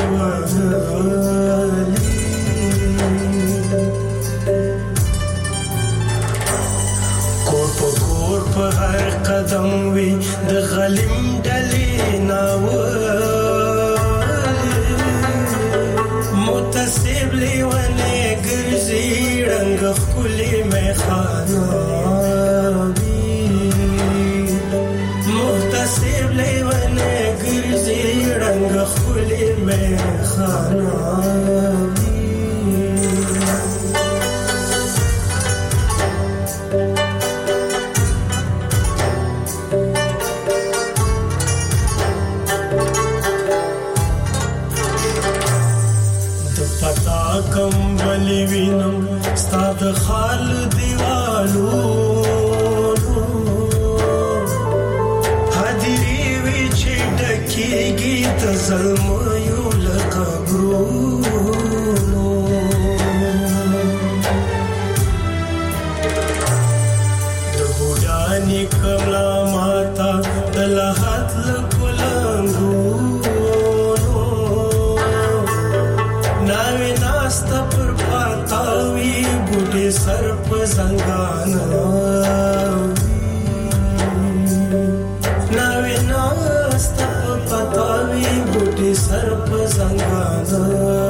وهلې کور په کور په هر قدم وي د غلیم ډلې ناولې متصب لیوانه ګرځي رنگ خولي میخانه وي متصب لیوانه ګرځي رنگ خولي میخانه کم بلی وینم ستا د خال دیوالو حاضری وی چې ډکیږي د زلمیو له قبرونو د بوډانې کملا ماتا د لحد له کلنګو ستا پر پاتاوی بوټي سر په زنګانا ناوې ناستا په پاتاوی بوټي سر په زنګانا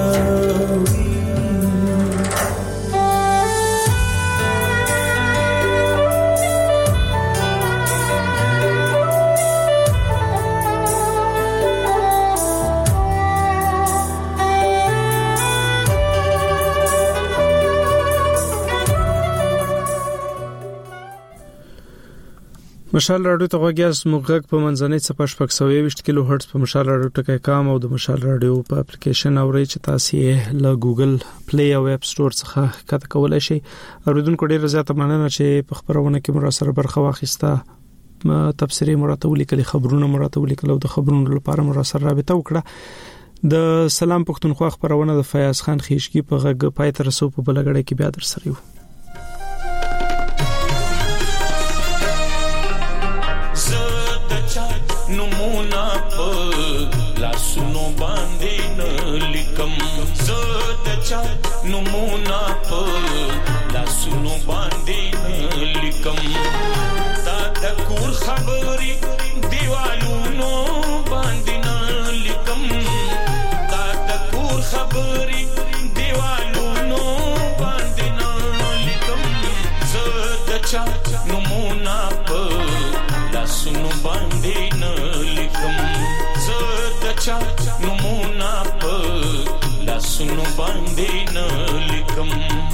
مشال رادیو ته غوږیاس موږ په منځنۍ صفحه شپږ سوه یوویشت کیلو هرتز په مشال رادیو ټکی کام او د مشال رادیو په اپلیکیشن اوري چې تاسو یې له ګوګل پلی او اپ سٹور څخه کته کولای شئ. اوریدونکو ډیر زیاته مننه چې په خبرونه کې مو سره برخه واخیسته. تفسیری مراتب لیکلي خبرونه مراتب لیکلو د خبرونو لپاره مو سره رابطه وکړه. د سلام پښتونخوا خبرونه د فیاض خان خیشکی په غږ پای تر سو په بلګړې کې بیا در سره یو. نمونه په لاسونو باندې نلیکم زه د چا نمونه په لاسونو باندې نلیکم دا د کور خبرې دیوالونو باندې نلیکم دا د کور خبرې دیوالونو باندې نلیکم زه د چا نمونه په لاسونو باندې چا نمونه په لاسونو باندې نلیکم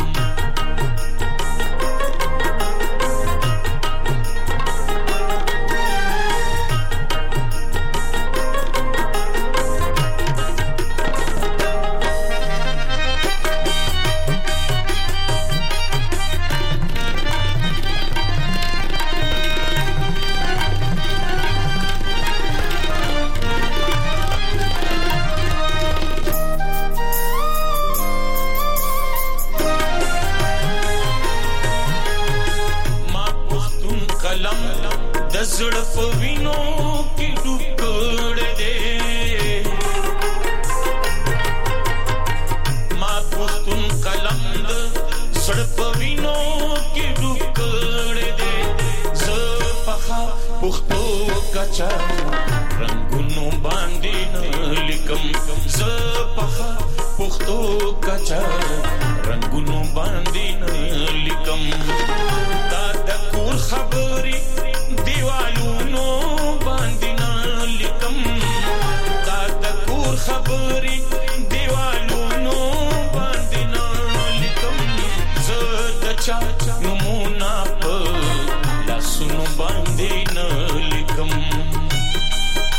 زړه په وینو کې ډوب کړ دې ما پښتون قلم د زړه په وینو کې ډوب کړ دې زه په پښتو کچا رنگونو باندې لیکم زه په پښتو کچا رنگونو باندې لیکم دا د کور خبرې دیوالونو باندې نلیکم دا د کور خبرې دیوالونو باندې نلیکم زه د چا نمونه په لاسونو باندې نلیکم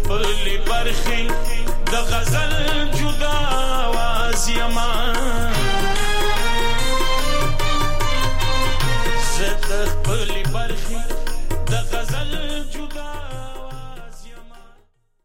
خپل برخي د غزل جدا आवाज یما زه د خپل برخي د غزل جدا